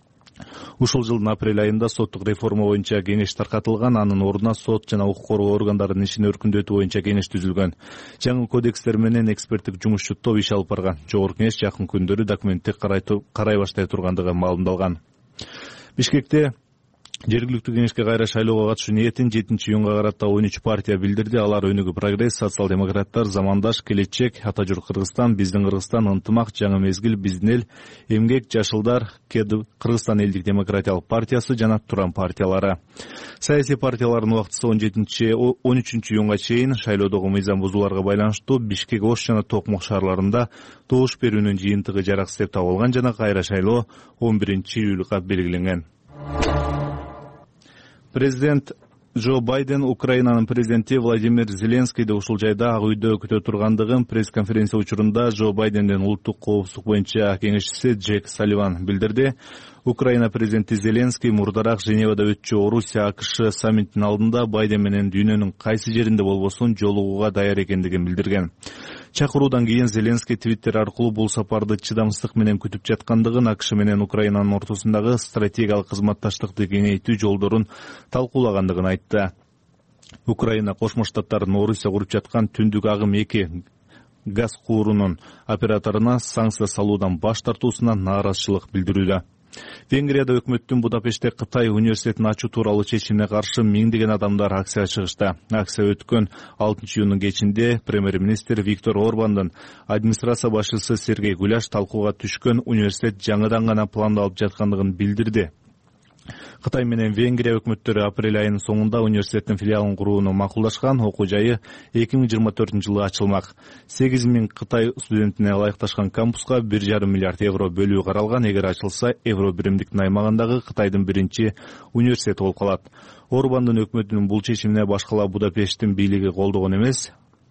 Ушул жылдын апрель айында соттук реформа боюнча кеңеш таркатылган, анын ордуна сот жана укук коргоо органдарынын ишин өркүндөтүү боюнча кеңеш түзүлгөн. Жаңы кодекстер менен эксперттик жумушчу топ иш алып барган. Жогорку кеңеш жакын күндөрү документти карай баштай тургандыгы маалымдалган. Бишкекте жергиликтүү кеңешке кайра шайлоого катышуу ниетин жетинчи июнга карата он үч партия билдирди. Алар Өнүгүү Прогресс, Социал-демократтар, Замандаш, Келечек, Ата журт Кыргызстан, Биздин Кыргызстан, Ынтымак, Жаңы мезгил, Биздин эл, Эмгек, Жашылдар, Кыргызстан элдик демократиялык партиясы жана Туран партиялары. Саясий партиялардын убактысы он жетинчи он үчүнчү июнга чейин шайлоодогу мыйзам бузууларга байланыштуу Бишкек, Ош жана Токмок шаарларында добуш берүүнүн жыйынтыгы жараксыз деп табылган жана кайра шайлоо он биринчи июлга белгиленген. Президент Джо Байден Украинанын президенти Владимир Зеленскийди ушул жайда Ак үйдө күтө тургандыгын пресс-конференция учурунда Джо Байдендин улуттук коопсуздук боюнча кеңешчиси Джек Салливан билдирди. Украина президенти Зеленский мурдараак Женевада өтчү Орусия АКШ саммитинин алдында Байден менен дүйнөнүн кайсы жеринде болбосун жолугууга даяр экендигин билдирген. Чакыруудан кийин Зеленский твиттер аркылуу бул сапарды чыдамсыздык менен күтүп жаткандыгын, АКШ менен Украинанын ортосундагы стратегиялык кызматташтыкты кеңейтүү жолдорун талкуулагандыгын айтты. Украина Кошмо Штаттарынын Орусия куруп жаткан Түндүк агым эки газ куурунун операторуна санкция салуудан баш тартуусуна нааразычылык билдирүүдө. Венгрияда өкмөттүн Будапештте Кытай университетин ачуу тууралуу чечимине каршы миңдеген адамдар акцияга чыгышты. Акция өткөн алтынчы июндун кечинде премьер-министр Виктор Орбандын администрация башчысы Сергей Гуляш талкууга түшкөн университет жаңыдан гана пландалып жаткандыгын билдирди. Кытай менен Венгрия өкмөттөрү апрель айынын соңунда университеттин филиалын курууну макулдашкан. Окуу жайы эки миң жыйырма төртүнчү жылы ачылмак. сегиз миң Кытай студентине ылайыкташкан кампуска бир жарым миллиард евро бөлүү каралган. Эгер ачылса, евро биримдиктин аймагындагы Кытайдын биринчи университети болуп калат. Орбандын өкмөтүнүн бул чечимине башкала Будапешттин бийлиги колдогон эмес.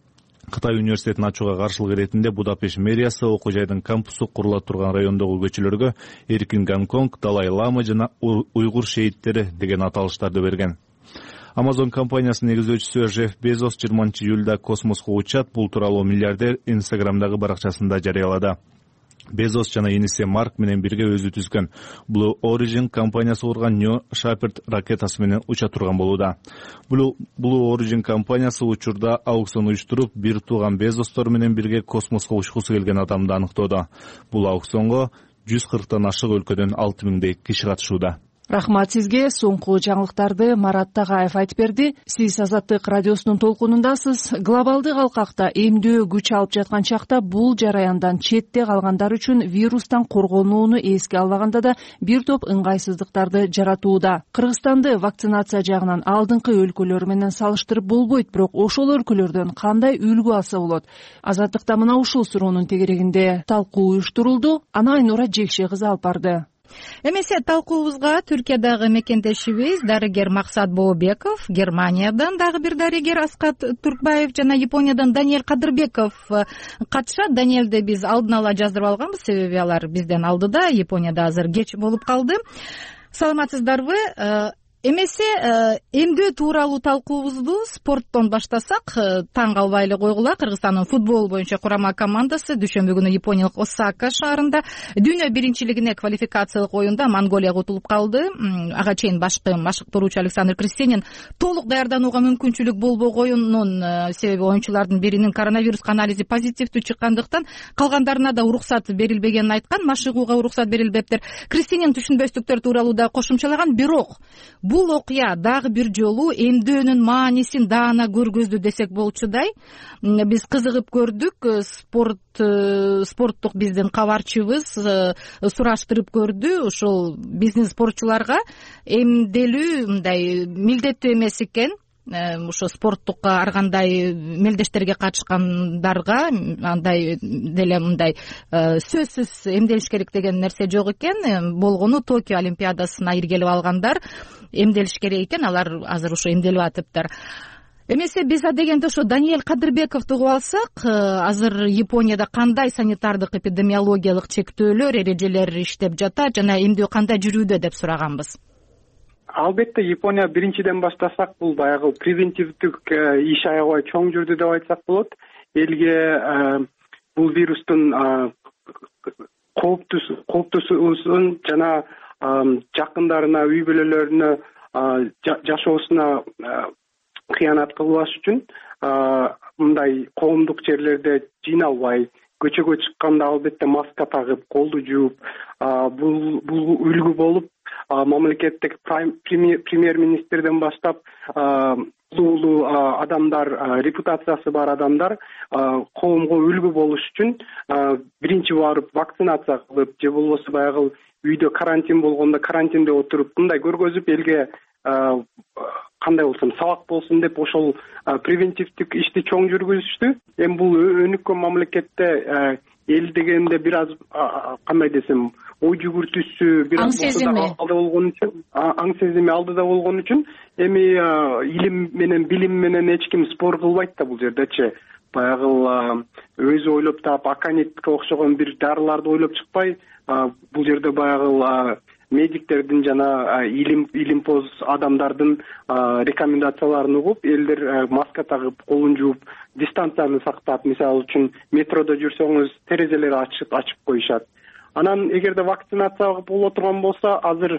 Кытай университетин ачууга каршылык иретинде Будапешт мэриясы окуу жайдын кампусу курула турган райондогу көчөлөргө Эркин Гонконг, Далай Лама жана уйгур шейиттери деген аталыштарды берген. Amazon компаниясынын негиздөөчүсү Жефф Безос жыйырманчы июлда космоско учат. Бул тууралуу миллиардер Инстаграмдагы баракчасында жарыялады. Безос жана иниси Марк менен бирге өзү түзгөн Blue Origin компаниясы курган New Shepard ракетасы менен уча турган болууда. Blue Origin компаниясы учурда аукцион уюштуруп, бир тууган Безостор менен бирге космоско учкусу келген адамды аныктоодо. Бул аукционго жүз кырктан ашык өлкөдөн алты миңдей киши катышууда. Рахмат сизге. Соңку жаңылыктарды Марат Тагаев айтып берди. Сиз Азаттык радиосунун толкунундасыз. Глобалдык алкакта эмдөө күч алып жаткан чакта бул жараяндан четте калгандар үчүн вирустан коргонууну эске албаганда да бир топ ыңгайсыздыктарды жаратууда. Кыргызстанды вакцинация жагынан алдыңкы өлкөлөр менен салыштырып болбойт, бирок ошол өлкөлөрдөн кандай үлгү алса болот? Азаттыкта мына ушул суроонун тегерегинде талкуу уюштурулду. Аны Айнура Жекше кызы алып барды. Эмесе талкуубузга Түркиядагы мекендешибиз дарыгер Максат Бообеков, Германиядан дагы бир дарыгер Аскат Туркбаев жана Япониядан Даниэль Кадырбеков катышат. Даниэлди биз алдын ала жаздырып алганбыз, себеби алар бизден алдыда, Японияда азыр кеч болуп калды. Саламатсыздарбы? Эмесе эмдөө тууралуу талкуубузду спорттон баштасак, таң калбай эле койгула. Кыргызстандын футбол боюнча курама командасы дүйшөмбү күнү япониялык Осака шаарында дүйнө биринчилигине квалификациялык оюнда Монголияга утулуп калды. Ага чейин башкы машыктыруучу Александр Кристинин толук даярданууга мүмкүнчүлүк болбогоюнун себеби оюнчулардын биринин коронавируска анализи позитивдүү чыккандыктан калгандарына да уруксат берилбегенин айткан. Машыгууга уруксат берилбептир. Кристинин түшүнбөстүктөр тууралуу да кошумчалаган. Бирок бул окуя дагы бир жолу эмдөөнүн маанисин даана көргөздү десек болчудай. Биз кызыгып көрдүк. Спорт спорттук биздин кабарчыбыз сураштырып көрдү. Ошол биздин спортчуларга эмделүү мындай милдеттүү эмес экен. Ошо спорттукка ар кандай мелдештерге катышкандарга андай деле мындай сөзсүз эмделиш керек деген нерсе жок экен. Болгону Токио олимпиадасына иргелип алгандар эмделиш керек экен. Алар азыр ошо эмделип атыптыр. Эмесе биз адегенде ошо Даниэль Кадырбековду угуп алсак, азыр Японияда кандай санитардык эпидемиологиялык чектөөлөр, эрежелер иштеп жатат жана эмдөө кандай жүрүүдө деп сураганбыз. Албетте Япония биринчиден баштасак, бул баягы превентивдик иш аябай чоң жүрдү деп айтсак болот. Элге бул вирустун кооптуусун жана жакындарына, үй бүлөлөрүнө жашоосуна кыянат кылбаш үчүн мындай коомдук жерлерде жыйналбай, көчөгө чыкканда албетте маска тагып, колду жууп, бул бул үлгү болуп, мамлекеттик премьер-министрден баштап улуу адамдар, репутациясы бар адамдар коомго үлгү болуш үчүн биринчи барып вакцинация кылып, же болбосо баягы үйдө карантин болгондо карантинде отуруп, мындай көргөзүп, элге кандай болсун, сабак болсун деп ошол превентивдик ишти чоң жүргүзүштү. Эми бул өнүккөн мамлекетте эл дегенде бир аз кандай десем, ой жүгүртүүсү бир аз алдыда болгон үчүн, аң сезими алдыда болгон үчүн эми илим менен, билим менен эч ким спор кылбайт да бул жердечи. Баягы өзү ойлоп таап аканитке окшогон бир дарыларды ойлоп чыкпай, бул жерде баягы медиктердин жана илим илимпоз адамдардын рекомендацияларын угуп, элдер маска тагып, колун жууп, дистанцияны сактап, мисалы үчүн метродо жүрсөңүз терезелерди ачып ачып коюшат. Анан эгерде вакцинация боло турган болсо, азыр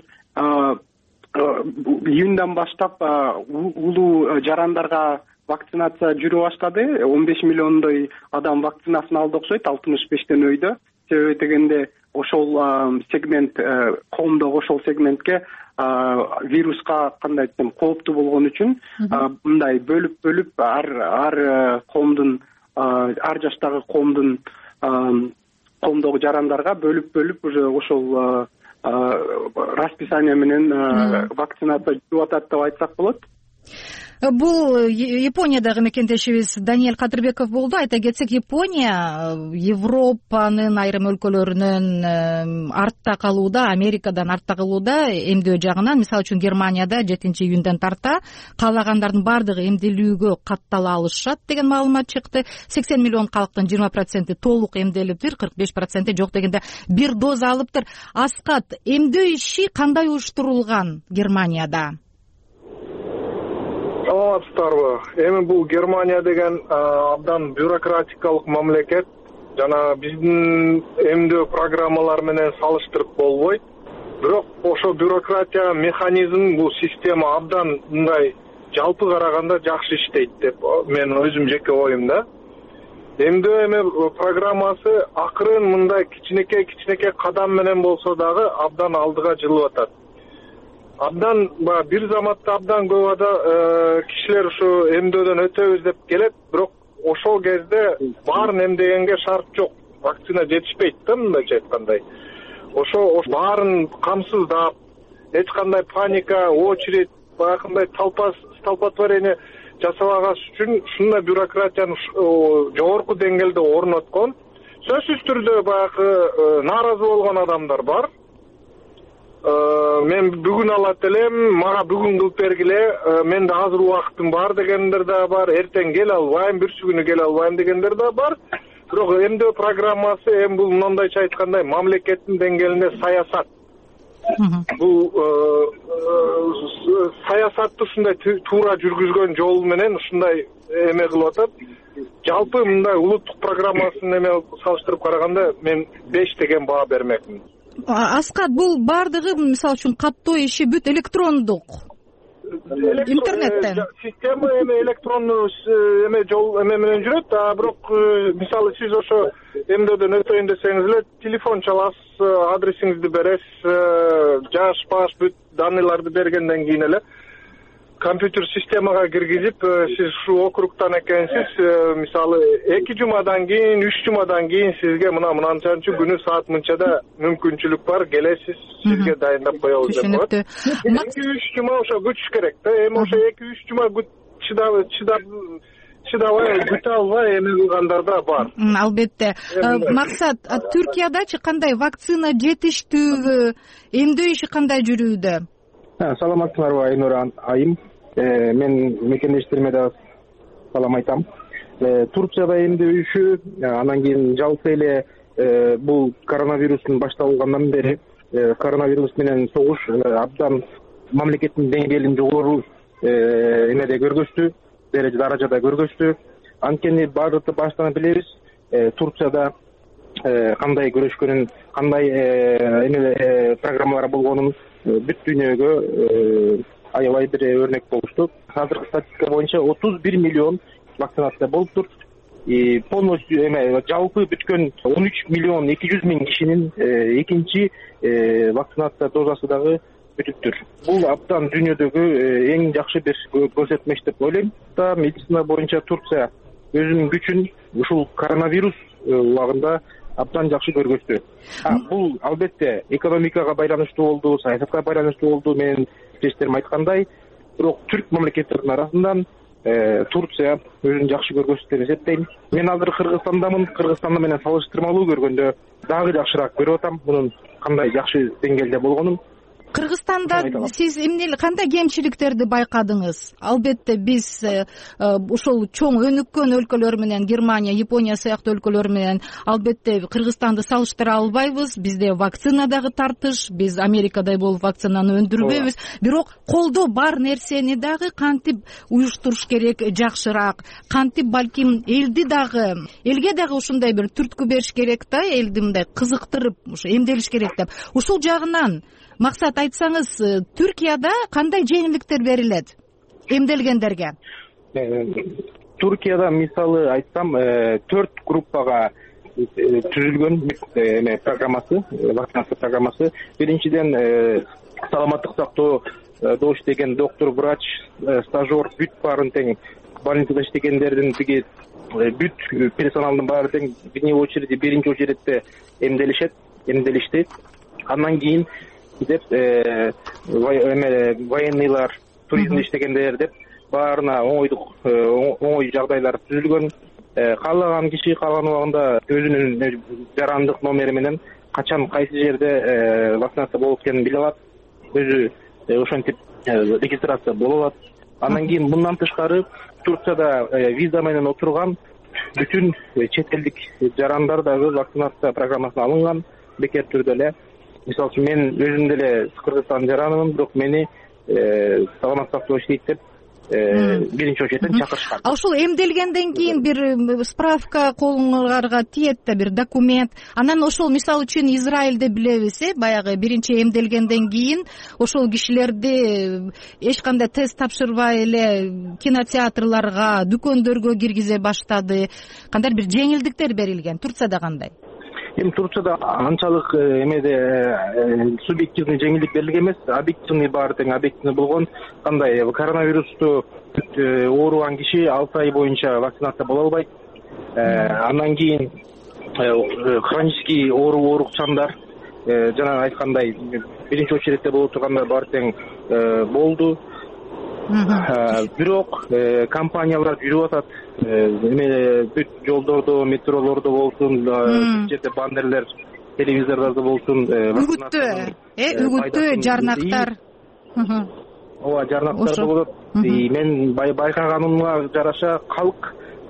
июндан баштап улуу жарандарга вакцинация жүрө баштады. он беш миллиондой адам вакцинасын алды окшойт, алтымыш бештен өйдө. Себеби дегенде ошол сегмент, коомдогу ошол сегментке вируска кандай десем кооптуу болгон үчүн мындай бөлүп бөлүп ар ар коомдун, ар жаштагы коомдун коомдогу жарандарга бөлүп бөлүп уже ошол расписание менен вакцинация жүрүп атат деп айтсак болот. Бул Япониядагы мекендешибиз Даниэль Кадырбеков болду. Айта кетсек, Япония Европанын айрым өлкөлөрүнөн артта калууда, Америкадан артта калууда эмдөө жагынан. Мисалы үчүн Германияда жетинчи июндан тарта каалагандардын баардыгы эмделүүгө каттала алышат деген маалымат чыкты. сексен миллион калктын жыйырма проценти толук эмделиптир, кырк беш проценти жок дегенде бир доза алыптыр. Аскат, эмдөө иши кандай уюштурулган Германияда? Саламатсыздарбы? Эми бул Германия деген абдан бюрократикалык мамлекет. Жана биздин эмдөө программалар менен салыштырып болбойт. Бирок ошо бюрократия механизм, бул система абдан мындай жалпы караганда жакшы иштейт деп мен өзүм жеке оюм да. Эмдөө эми программасы акырын мындай кичинекей кичинекей кадам менен болсо дагы абдан алдыга жылып атат. Абдан бир заматта абдан көп ада кишилер ушу эмдөөдөн өтөбүз деп келет, бирок ошол кезде баарын эмдегенге шарт жок. Вакцина жетишпейт да, мындайча айткандай. Ошо баарын камсыздап, эч кандай паника, очередь, баягындай талпас столпотворение жасабаган үчүн ушундай бюрократияны жогорку деңгээлде орноткон. Сөзсүз түрдө баягы нааразы болгон адамдар бар. Мен бүгүн алат элем, мага бүгүн кылып бергиле, менде азыр убактым бар дегендер да бар, эртең келе албайм, бүрсү күнү келе албайм дегендер да бар. Бирок эмдөө программасы эми бул мындайча айткандай мамлекеттин деңгээлинде саясат. Бул саясатты ушундай туура жүргүзгөн жол менен ушундай эме кылып атат. Жалпы мындай улуттук программасын эме салыштырып караганда мен беш деген баа бермекмин. Аскат, бул баардыгы мисалы үчүн каттоо иши бүт электрондук. Интернеттен. Система эме электрондук эме жол эме менен жүрөт, а бирок мисалы сиз ошо эмдөөдөн өтөйүн десеңиз эле телефон чаласыз, адресиңизди бересиз, жаш баш бүт данныйларды бергенден кийин эле компьютер системага киргизип, сиз ушу округтан экенсиз, мисалы эки жумадан кийин, үч жумадан кийин сизге мына мынанчанчы күнү саат мынчада мүмкүнчүлүк бар, келесиз, сизге дайындап коебуз деп коет. эки үч жума ошо күтүш керек да. Эми ошо эки үч жума чыдап чыдап чыдабай, күтө албай эме кылгандар да бар. Албетте. Максат, Түркиядачы кандай вакцина жетиштүүбү, эмдөө иши кандай жүрүүдө? Саламатсыздарбы, Айнур айым. Мен мекендештериме да салам айтам. Турцияда эмдөөшү, анан кийин жалпы эле бул коронавирустун башталгандан бери коронавирус менен согуш абдан мамлекеттин деңгээлин жогору эмеде көргөздү, дереже даражада көргөздү. Анткени баардыгы баштан билебиз, Турцияда кандай көрүшкөнүн, кандай эме программалар болгонун бүт дүйнөгө аябай бир өрнөк болушту. Азыркы статистика боюнча отуз бир миллион вакцинация болуптур. И полностью эме жалпы бүткөн он үч миллион эки жүз миң кишинин экинчи вакцинация дозасы дагы бүтүптүр. Бул абдан дүйнөдөгү эң жакшы бир көрсөтмөч деп ойлойм. Да медицина боюнча Турция өзүнүн күчүн ушул коронавирус убагында абдан жакшы көргөздү. Бул албетте экономикага байланыштуу болду, саясатка байланыштуу болду. Менин иптештерим айткандай, бирок түрк мамлекеттеринин арасынан Турция өзүн жакшы көргөздү деп эсептейм. Мен азыр Кыргызстандамын. Кыргызстанда менен салыштырмалуу көргөндө дагы жакшыраак көрүп атам мунун кандай жакшы деңгээлде болгонун. Кыргызстанда сиз эмне кандай кемчиликтерди байкадыңыз? Албетте биз ушул чоң өнүккөн өлкөлөр менен Германия, Япония сыяктуу өлкөлөр менен албетте Кыргызстанды салыштыра албайбыз. Бизде вакцина дагы тартыш, биз Америкадай болуп вакцинаны өндүрбөйбүз. Бирок колдо бар нерсени дагы кантип уюштуруш керек жакшыраак, кантип балким элди дагы, элге дагы ушундай бир түрткү бериш керек да, элди мындай кызыктырып, ушу эмделиш керек деп. Ушул жагынан максат айтсаңыз, Түркияда кандай жеңилдиктер берилет эмделгендерге? Түркияда мисалы айтсам, төрт группага түзүлгөн эме программасы, вакцинация программасы. Биринчиден саламаттык сактоодо иштеген доктор, врач, стажер бүт баарын тең, больницада иштегендердин тиги бүт персоналдын баары тең биринчи очередде биринчи очередде эмделишет, эмделишти. Андан кийин деп военныйлар, туризмде иштегендер деп баарына оңойдук оңой жагдайлар түзүлгөн. Каалаган киши каалаган убагында өзүнүн жарандык номери менен качан кайсы жерде вакцинация болуп экенин биле алат, өзү ошентип регистрация боло алат. Андан кийин мындан тышкары Турцияда виза менен отурган бүтүн чет элдик жарандар дагы вакцинация программасына алынган бекер түрдө эле. Мисалы үчүн мен өзүм деле Кыргызстандын жаранымын, бирок мени саламаттык сактоо иштейт деп биринчи очереден чакырышкан. А ушул эмделгенден кийин бир справка колуңарга тиет да, бир документ. Анан ошол мисалы үчүн Израилде билебиз, э, баягы биринчи эмделгенден кийин ошол кишилерди эч кандай тест тапшырбай эле кинотеатрларга, дүкөндөргө киргизе баштады. Кандай бир жеңилдиктер берилген? Турцияда кандай? Эми Турцияда анчалык эмеде субъективный жеңилдик берилген эмес, объективный баары тең объективный болгон. Кандай коронавирусту ооруган киши алты ай боюнча вакцинация боло албайт. Андан кийин хронический оору оорукчандар, жана айткандай биринчи очередде болуп тургандар баары тең болду. Бирок компаниялар жүрүп атат. Эме бүт жолдордо, метролордо болсун, жерде бандерлер, телевизорлордо болсун, үгүттө, э, үгүттө, жарнактар. Ооба, жарнактар болот. Мен байкаганымга жараша калк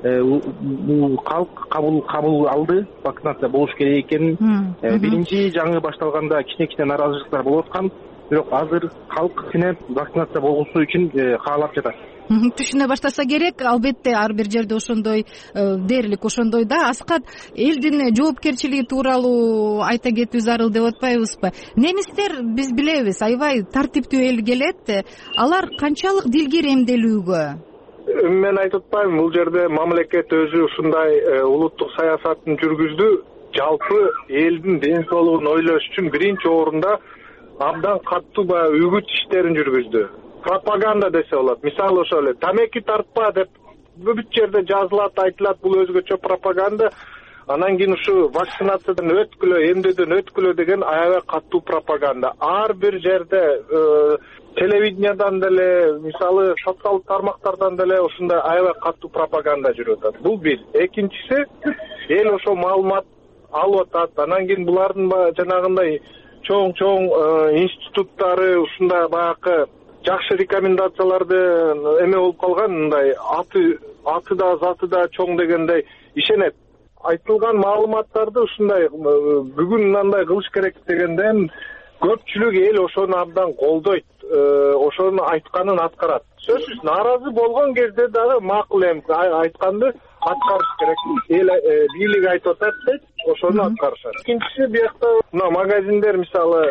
калк кабыл кабыл алды, вакцинация болуш керек экенин. Биринчи жаңы башталганда кичине-кичине нааразычылыктар болуп аткан. Бирок азыр калк сине вакцинация болгусу үчүн каалап жатат. Түшүнө баштаса керек, албетте ар бир жерде ошондой дээрлик ошондой да. Аскат, элдин жоопкерчилиги тууралуу айта кетүү зарыл деп атпайбызбы? Немистер биз билебиз, аябай тартиптүү эл келет. Алар канчалык дилгир эмделүүгө? Мен айтып атпайм, бул жерде мамлекет өзү ушундай улуттук саясатын жүргүздү. Жалпы элдин ден соолугун ойлош үчүн биринчи орунда абдан каттуу баягы үгүт иштерин жүргүздү. Пропаганда десе болот. Мисалы ошол эле тамеки тартпа деп бүт жерде жазылат, айтылат, бул өзгөчө пропаганда. Анан кийин ушу вакцинациядан өткүлө, эмдөөдөн өткүлө деген аябай каттуу пропаганда. Ар бир жерде телевидениядан деле, мисалы социалдык тармактардан деле ушундай аябай каттуу пропаганда жүрүп атат. Бул бир. Экинчиси, эл ошо маалымат алып атат. Анан кийин булардын жанагындай чоң-чоң институттары ушундай баягы жакшы рекомендацияларды эме болуп калган, мындай аты аты да заты да чоң дегендей ишенет. Айтылган маалыматтарды ушундай бүгүн мындай кылыш керек дегенден көпчүлүк эл ошону абдан колдойт, ошону айтканын аткарат. Сөзсүз нааразы болгон кезде дагы макул эми айтканды аткарыш керек. Эл бийлик айтып атат дейт, ошону аткарышат. Экинчиси, биякта мына магазиндер, мисалы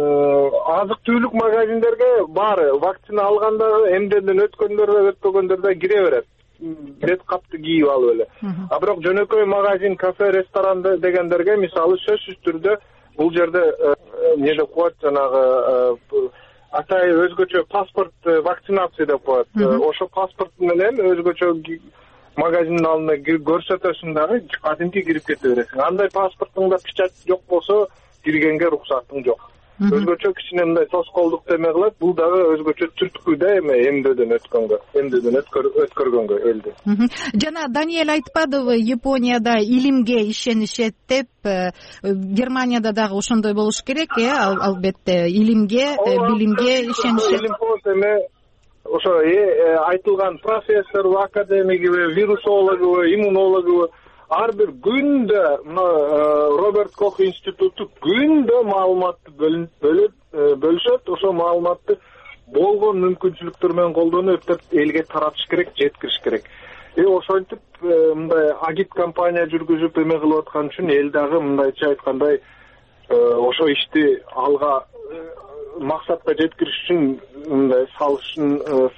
азык түлүк магазиндерге баары вакцина алгандары эмдөөдөн өткөндөр да өтпөгөндөр да кире берет. Бет капты кийип алып эле. А бирок жөнөкөй магазин, кафе, ресторан дегендерге мисалы сөзсүз түрдө бул жерде эмне деп коет, жанагы атай өзгөчө паспорт вакцинация деп коет. Ошо паспорт менен өзгөчө магазиндин алдына көрсөтөсүң дагы кадимки кирип кете бересиң. Андай паспортуңда печать жок болсо киргенге уруксатың жок. өзгөчө кичине мындай тоскоолдук эме кылат. Бул дагы өзгөчө түрткү да эме эмдөөдөн өткөнгө, эмдөөдөн өткөргөнгө элди. Жана Даниэль айтпадыбы, Японияда илимге ишенишет деп, Германияда дагы ошондой болуш керек, э, албетте, илимге, билимге ишенишет. Эме ошо айтылган профессорбу, академигиби, вирусологубу, иммунологубу ар бир күндө мына Роберт Кох институту күндө маалыматты бөлүшөт. Ошо маалыматты болгон мүмкүнчүлүктөр менен колдонуп элге таратыш керек, жеткириш керек. И ошентип мындай агит компания жүргүзүп эме кылып аткан үчүн эл дагы мындайча айткандай ошо ишти алга максатка жеткириш үчүн мындай салышын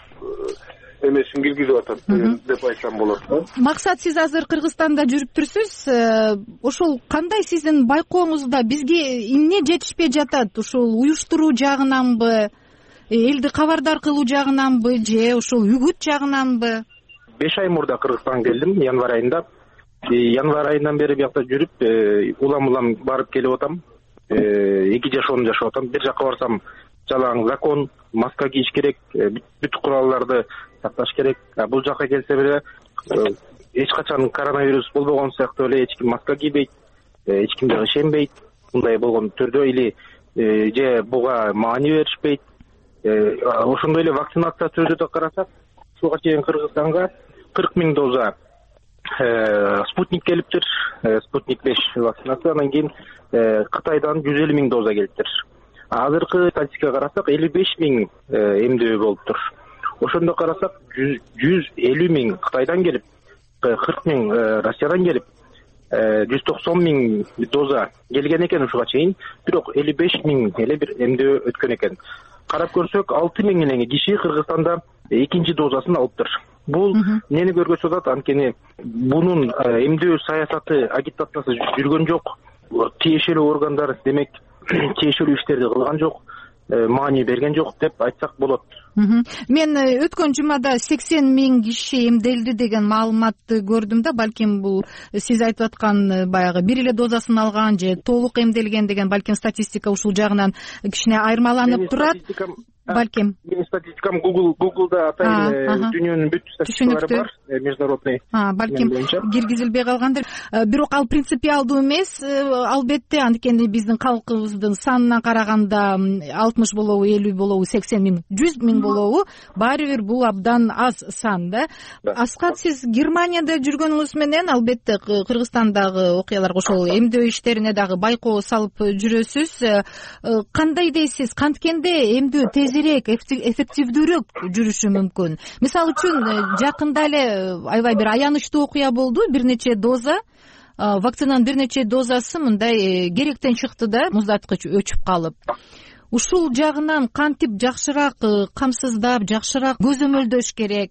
эмесин киргизип атат деп айтсам болот. Максат, сиз азыр Кыргызстанда жүрүп турсуз. Ошол кандай сиздин байкооңузда бизге эмне жетишпей жатат? Ушул уюштуруу жагынанбы, элди кабардар кылуу жагынанбы, же ушул үгүт жагынанбы? беш ай мурда Кыргызстанга келдим, январь айында. Январь айынан бери биякта жүрүп, улам-улам барып келип атам. эки жашоону жашап атам. Бир жака барсам, жалаң закон, маска кийиш керек, бүт куралдарды сакташ керек. Бул жака келсе эле эч качан коронавирус болбогон сыяктуу эле эч ким маска кийбейт, эч ким да ишенбейт. Мындай болгон түрдө или же буга маани беришпейт. Ошондой эле вакцинация түрдө да карасак, ушуга чейин Кыргызстанга кырк миң доза спутник келиптир, спутник беш вакцинация, анан кийин Кытайдан жүз элүү миң доза келиптир. Азыркы статистикага карасак элүү беш миң эмдөө болуптур. Ошондо карасак жүз элүү миң Кытайдан келип, кырк миң Россиядан келип, жүз токсон миң доза келген экен ушуга чейин, бирок элүү беш миң эле бир эмдөө өткөн экен. Карап көрсөк, алты миң эле киши Кыргызстанда экинчи дозасын алыптыр. Бул эмнени көргөзүп атат? Анткени бунун эмдөө саясаты, агитациясы жүргөн жок. Тиешелүү органдар демек тиешелүү иштерди кылган жок, маани берген жок деп айтсак болот. Мен өткөн жумада сексен миң киши эмделди деген маалыматты көрдүм да, балким бул сиз айтып аткан баягы бир эле дозасын алган же толук эмделген деген балким статистика ушул жагынан кичине айырмаланып турат. Балким. Менин статистикам Google, Google'да атайын дүйнөнүн бүт статистикалары бар, международный. Балким киргизилбей калгандыр. Бирок ал принципиалдуу эмес, албетте, анткени биздин калкыбыздын санына караганда алтымыш болобу, элүү болобу, сексен миң, жүз миң болобу, баары бир бул абдан аз сан да. Аскат, сиз Германияда жүргөнүңүз менен албетте Кыргызстандагы окуяларга ошол эмдөө иштерине дагы байкоо салып жүрөсүз. Кандай дейсиз? Канткенде эмдөө тез эффективдүүрөөк жүрүшү мүмкүн. Мисалы үчүн жакында эле аябай бир аянычтуу окуя болду. Бир нече доза, вакцинанын бир нече дозасы мындай керектен чыкты да, муздаткыч өчүп калып. Ушул жагынан кантип жакшыраак камсыздап, жакшыраак көзөмөлдөш керек?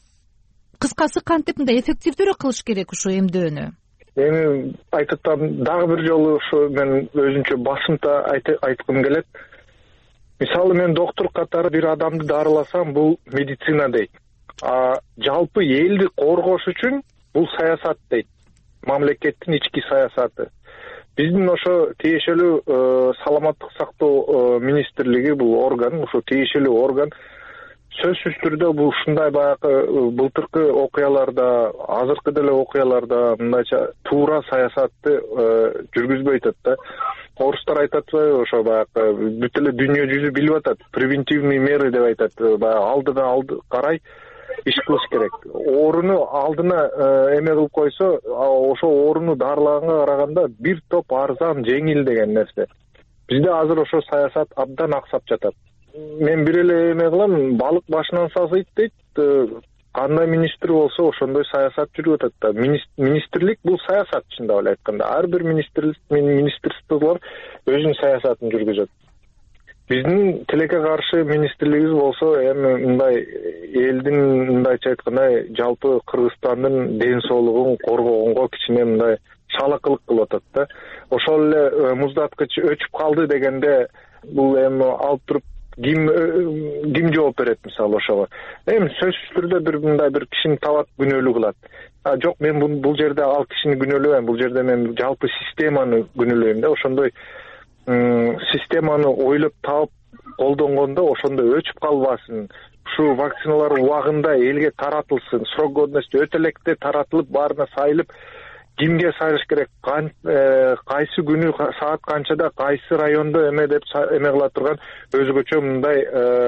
Кыскасы, кантип мындай эффективдүүрөөк кылыш керек ушу эмдөөнү? Эми айтып атам, дагы бир жолу ушу мен өзүнчө басымта айткым келет. Мисалы, мен доктор катары бир адамды дарыласам, бул медицина дейт. А жалпы элди коргош үчүн бул саясат дейт. Мамлекеттин ички саясаты. Биздин ошо тиешелүү саламаттык сактоо министрлиги, бул орган, ошо тиешелүү орган сөзсүз түрдө бул ушундай баягы былтыркы окуяларда, азыркы деле окуяларда мындайча туура саясатты жүргүзбөй атат да. Орустар айтат, ошо баягы бүт эле дүйнө жүзү билип атат, превентивный меры деп айтат, баягы алдына алды карай иш кылыш керек. Ооруну алдына эме кылып койсо, ошо ооруну дарылаганга караганда бир топ арзан, жеңил деген нерсе. Бизде азыр ошо саясат абдан аксап жатат. Мен бир эле эме кылам, балык башынан сазыйт дейт. Кандай министр болсо ошондой саясат жүрүп атат да. Министрлик бул саясат, чындап эле айтканда. Ар бир министрлик, министрликтер өзүнүн саясатын жүргүзөт. Биздин тилекке каршы министрлигибиз болсо эми мындай элдин мындайча айтканда жалпы Кыргызстандын ден соолугун коргогонго кичине мындай шалакылык кылып атат да. Ошол эле муздаткыч өчүп калды дегенде бул эми алып туруп ким ким жооп берет мисалы ошого. Эми сөзсүз түрдө бир мындай бир кишини табат, күнөөлүү кылат. А жок, мен бул жерде ал кишини күнөөлөбөйм, бул жерде мен жалпы системаны күнөөлөйм да. Ошондой системаны ойлоп таап колдонгондо ошондо өчүп калбасын, ушул вакциналар убагында элге таратылсын, срок годности өтө электе таратылып, баарына сайылып, кимге сайылыш керек, кайсы күнү саат канчада кайсы райондо эме деп эме кыла турган өзгөчө мындай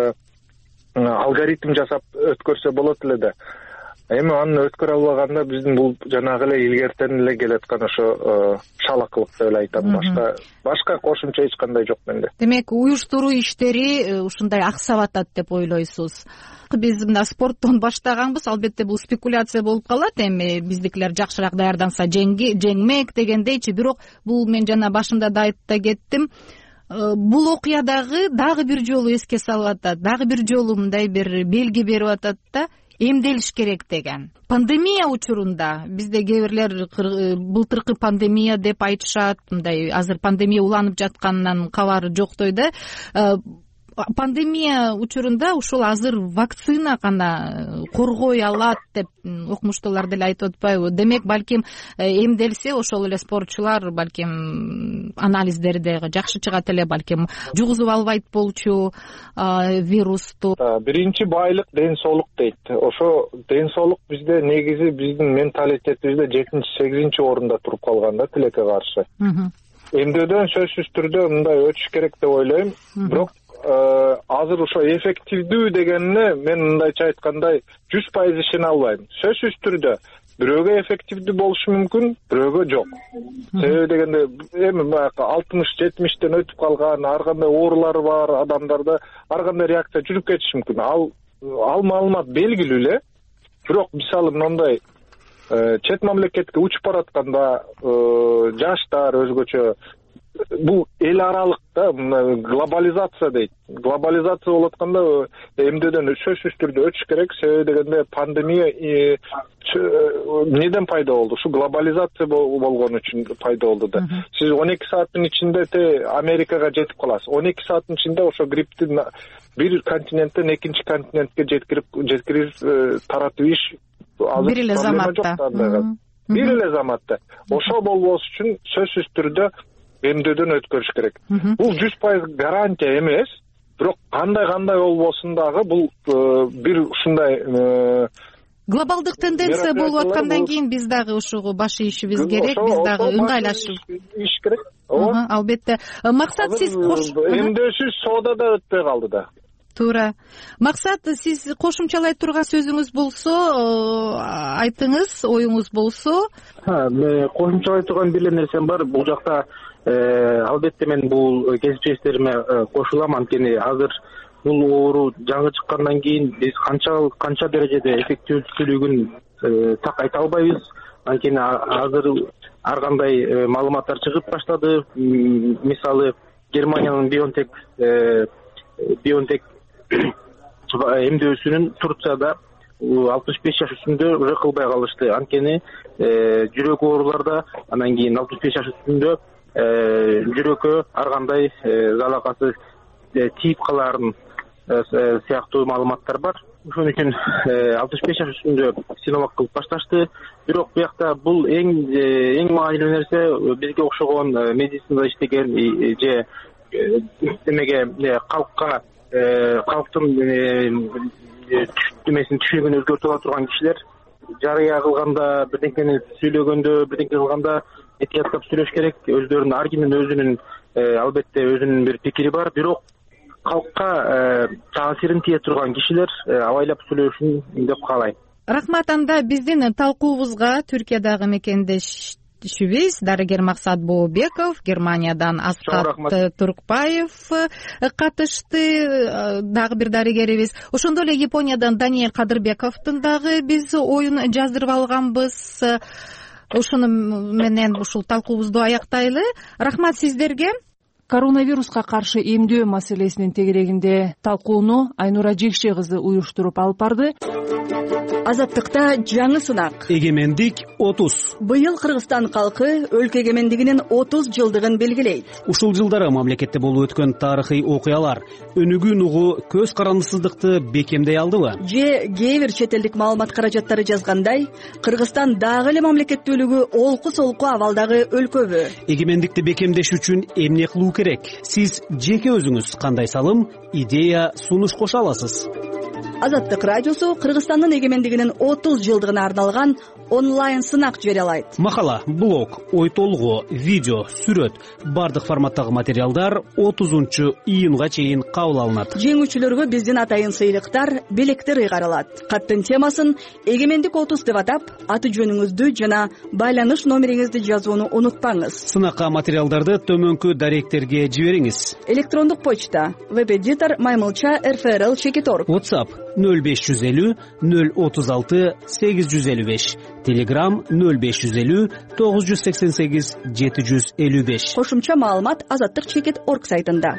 алгоритм жасап өткөрсө болот эле да. Эми аны өткөрө албаганда биздин бул жанагы эле илгертен эле келаткан ошо шалакылык деп эле айтам. Башка башка кошумча эч кандай жок менде. Демек, уюштуруу иштери ушундай аксап атат деп ойлойсуз. Биз мына спорттон баштаганбыз, албетте бул спекуляция болуп калат, эми биздикилер жакшыраак даярданса жеңмек дегендейчи, бирок бул мен жана башында да айтып да кеттим. Бул окуядагы дагы бир жолу эске салып атат, дагы бир жолу мындай бир белги берип атат да, эмделиш керек деген. Пандемия учурунда бизде кээ бирлер былтыркы пандемия деп айтышат, мындай азыр пандемия уланып жатканынан кабары жоктой да. Пандемия учурунда ушул азыр вакцина гана коргой алат деп окумуштуулар деле айтып атпайбы? Демек, балким эмделсе ошол эле спортчулар балким анализдери дагы жакшы чыгат эле, балким жугузуп албайт болчу вирусту. Биринчи байлык ден соолук дейт. Ошо ден соолук бизде негизи биздин менталитетибизде жетинчи сегизинчи орунда туруп калган да тилекке каршы. Эмдөөдөн сөзсүз түрдө мындай өтүш керек деп ойлойм. Бирок азыр ошо эффективдүү дегенине мен мындайча айткандай жүз пайыз ишене албайм. Сөзсүз түрдө бирөөгө эффективдүү болушу мүмкүн, бирөөгө жок. Себеби дегенде эми баягы алтымыш жетимиштен өтүп калган, ар кандай оорулары бар адамдарда ар кандай реакция жүрүп кетиши мүмкүн. Ал ал маалымат белгилүү эле. Бирок мисалы мындай чет мамлекетке учуп баратканда жаштар өзгөчө бул эл аралык да глобализация дейт. Глобализация болуп атканда эмдөөдөн сөзсүз түрдө өтүш керек. Себеби дегенде пандемия эмнеден пайда болду? Ушу глобализация болгон үчүн пайда болду да. Сиз он эки сааттын ичинде те Америкага жетип каласыз. он эки сааттын ичинде ошо гриппти бир континенттен экинчи континентке жеткирип жеткирип таратып иш азыр бир эле заматта. Бир эле заматта. Ошо болбош үчүн сөзсүз түрдө эмдөөдөн өткөрүш керек. Бул жүз пайыз гарантия эмес, бирок кандай кандай болбосун дагы бул бир ушундай глобалдык тенденция болуп аткандан кийин биз дагы ушуга баш ийишибиз керек, биз дагы ыңгайлашып иш керек. Ооба, албетте. Максат, сиз эмдөөсүз соода да өтпөй калды да. Туура. Максат, сиз кошумчалай турган сөзүңүз болсо, айтыңыз, оюңуз болсо. Мен кошумчалай турган бир нерсем бар. Бул жакта албетте мен бул кесиптештериме кошулам, анткени азыр бул оору жаңы чыккандан кийин биз канча канча дарежеде эффективдүүлүгүн так айта албайбыз. Анткени азыр ар кандай маалыматтар чыгып баштады. Мисалы, Германиянын BioNTech BioNTech эмдөөсүнүн Турцияда алтымыш беш жаш үстүндө уже кылбай калышты. Анткени жүрөк ооруларда, анан кийин алтымыш беш жаш үстүндө жүрөккө ар кандай залакасы тийип калаарын сыяктуу маалыматтар бар. Ошон үчүн алтымыш беш жаш үстүндө синовак кылып башташты. Бирок буякта бул эң эң маанилүү нерсе бизге окшогон медицинада иштеген же эмеге калкка калктын түшүнүшүн түшүнүгүн өзгөртүп ала турган кишилер жарыя кылганда, бирдеңкени сүйлөгөндө, бирдеңке кылганда этияттап сүйлөш керек. Өздөрүнүн ар кимдин өзүнүн албетте өзүнүн бир пикири бар, бирок калкка таасирин тие турган кишилер абайлап сүйлөшүн деп каалайм. Рахмат. Анда биздин талкуубузга Түркиядагы мекендеш Шүбиз дарыгер Максат Бообеков, Германиядан Аскат Туркбаев катышты, дагы бир дарыгерибиз. Ошондой эле Япониядан Даниэль Кадырбековдун дагы биз оюн жаздырып алганбыз. Ошону менен ушул талкуубузду аяктайлы. Рахмат сиздерге. Коронавируска каршы эмдөө маселесинин тегерегинде талкууну Айнура Жекше кызы уюштуруп алып барды. азаттыкта жаңы сынак. Эгемендик отуз. Быйыл Кыргызстан калкы өлкө эгемендигинин отуз жылдыгын белгилейт. Ушул жылдары мамлекетте болуп өткөн тарыхый окуялар өнүгүүн угу көз карандысыздыкты бекемдей алдыбы? Же кээ бир чет элдик маалымат каражаттары жазгандай, Кыргызстан дагы эле мамлекеттүүлүгү олку-солку абалдагы өлкөбү? Эгемендикти бекемдеш үчүн эмне кылуу керек? Сиз жеке өзүңүз кандай салым, идея, сунуш кошо аласыз? Азаттык радиосу Кыргызстандын эгемендигинин отуз жылдыгына арналган онлайн сынак жарыялайт. Макала, блог, ой толгоо, видео, сүрөт, бардык форматтагы материалдар отузунчу июнга чейин кабыл алынат. Жеңүүчүлөргө биздин атайын сыйлыктар, белектер ыйгарылат. Каттын темасын эгемендик отуз деп атап, аты жөнүңүздү жана байланыш номериңизди жазууну унутпаңыз. Сынакка материалдарды төмөнкү даректерге жибериңиз. Электрондук почта веб-эдитор маймылча эр эф эр эл чекит точка орг. WhatsApp нөл беш жүз элүү нөл отуз алты сегиз жүз элүү беш. Telegram нөл беш жүз элүү тогуз жүз сексен сегиз жети жүз элүү беш. Кошумча маалымат азаттык чекит точка орг сайтында.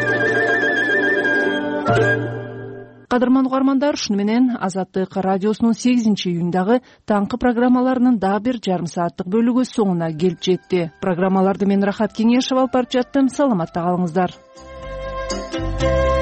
Кадырман угармандар, ушуну менен Азаттык радиосунун сегизинчи июндагы таңкы программаларынын дагы бир жарым сааттык бөлүгү соңуна келип жетти. Программаларды мен Рахат Кеңешева алып барып жаттым. Саламатта калыңыздар.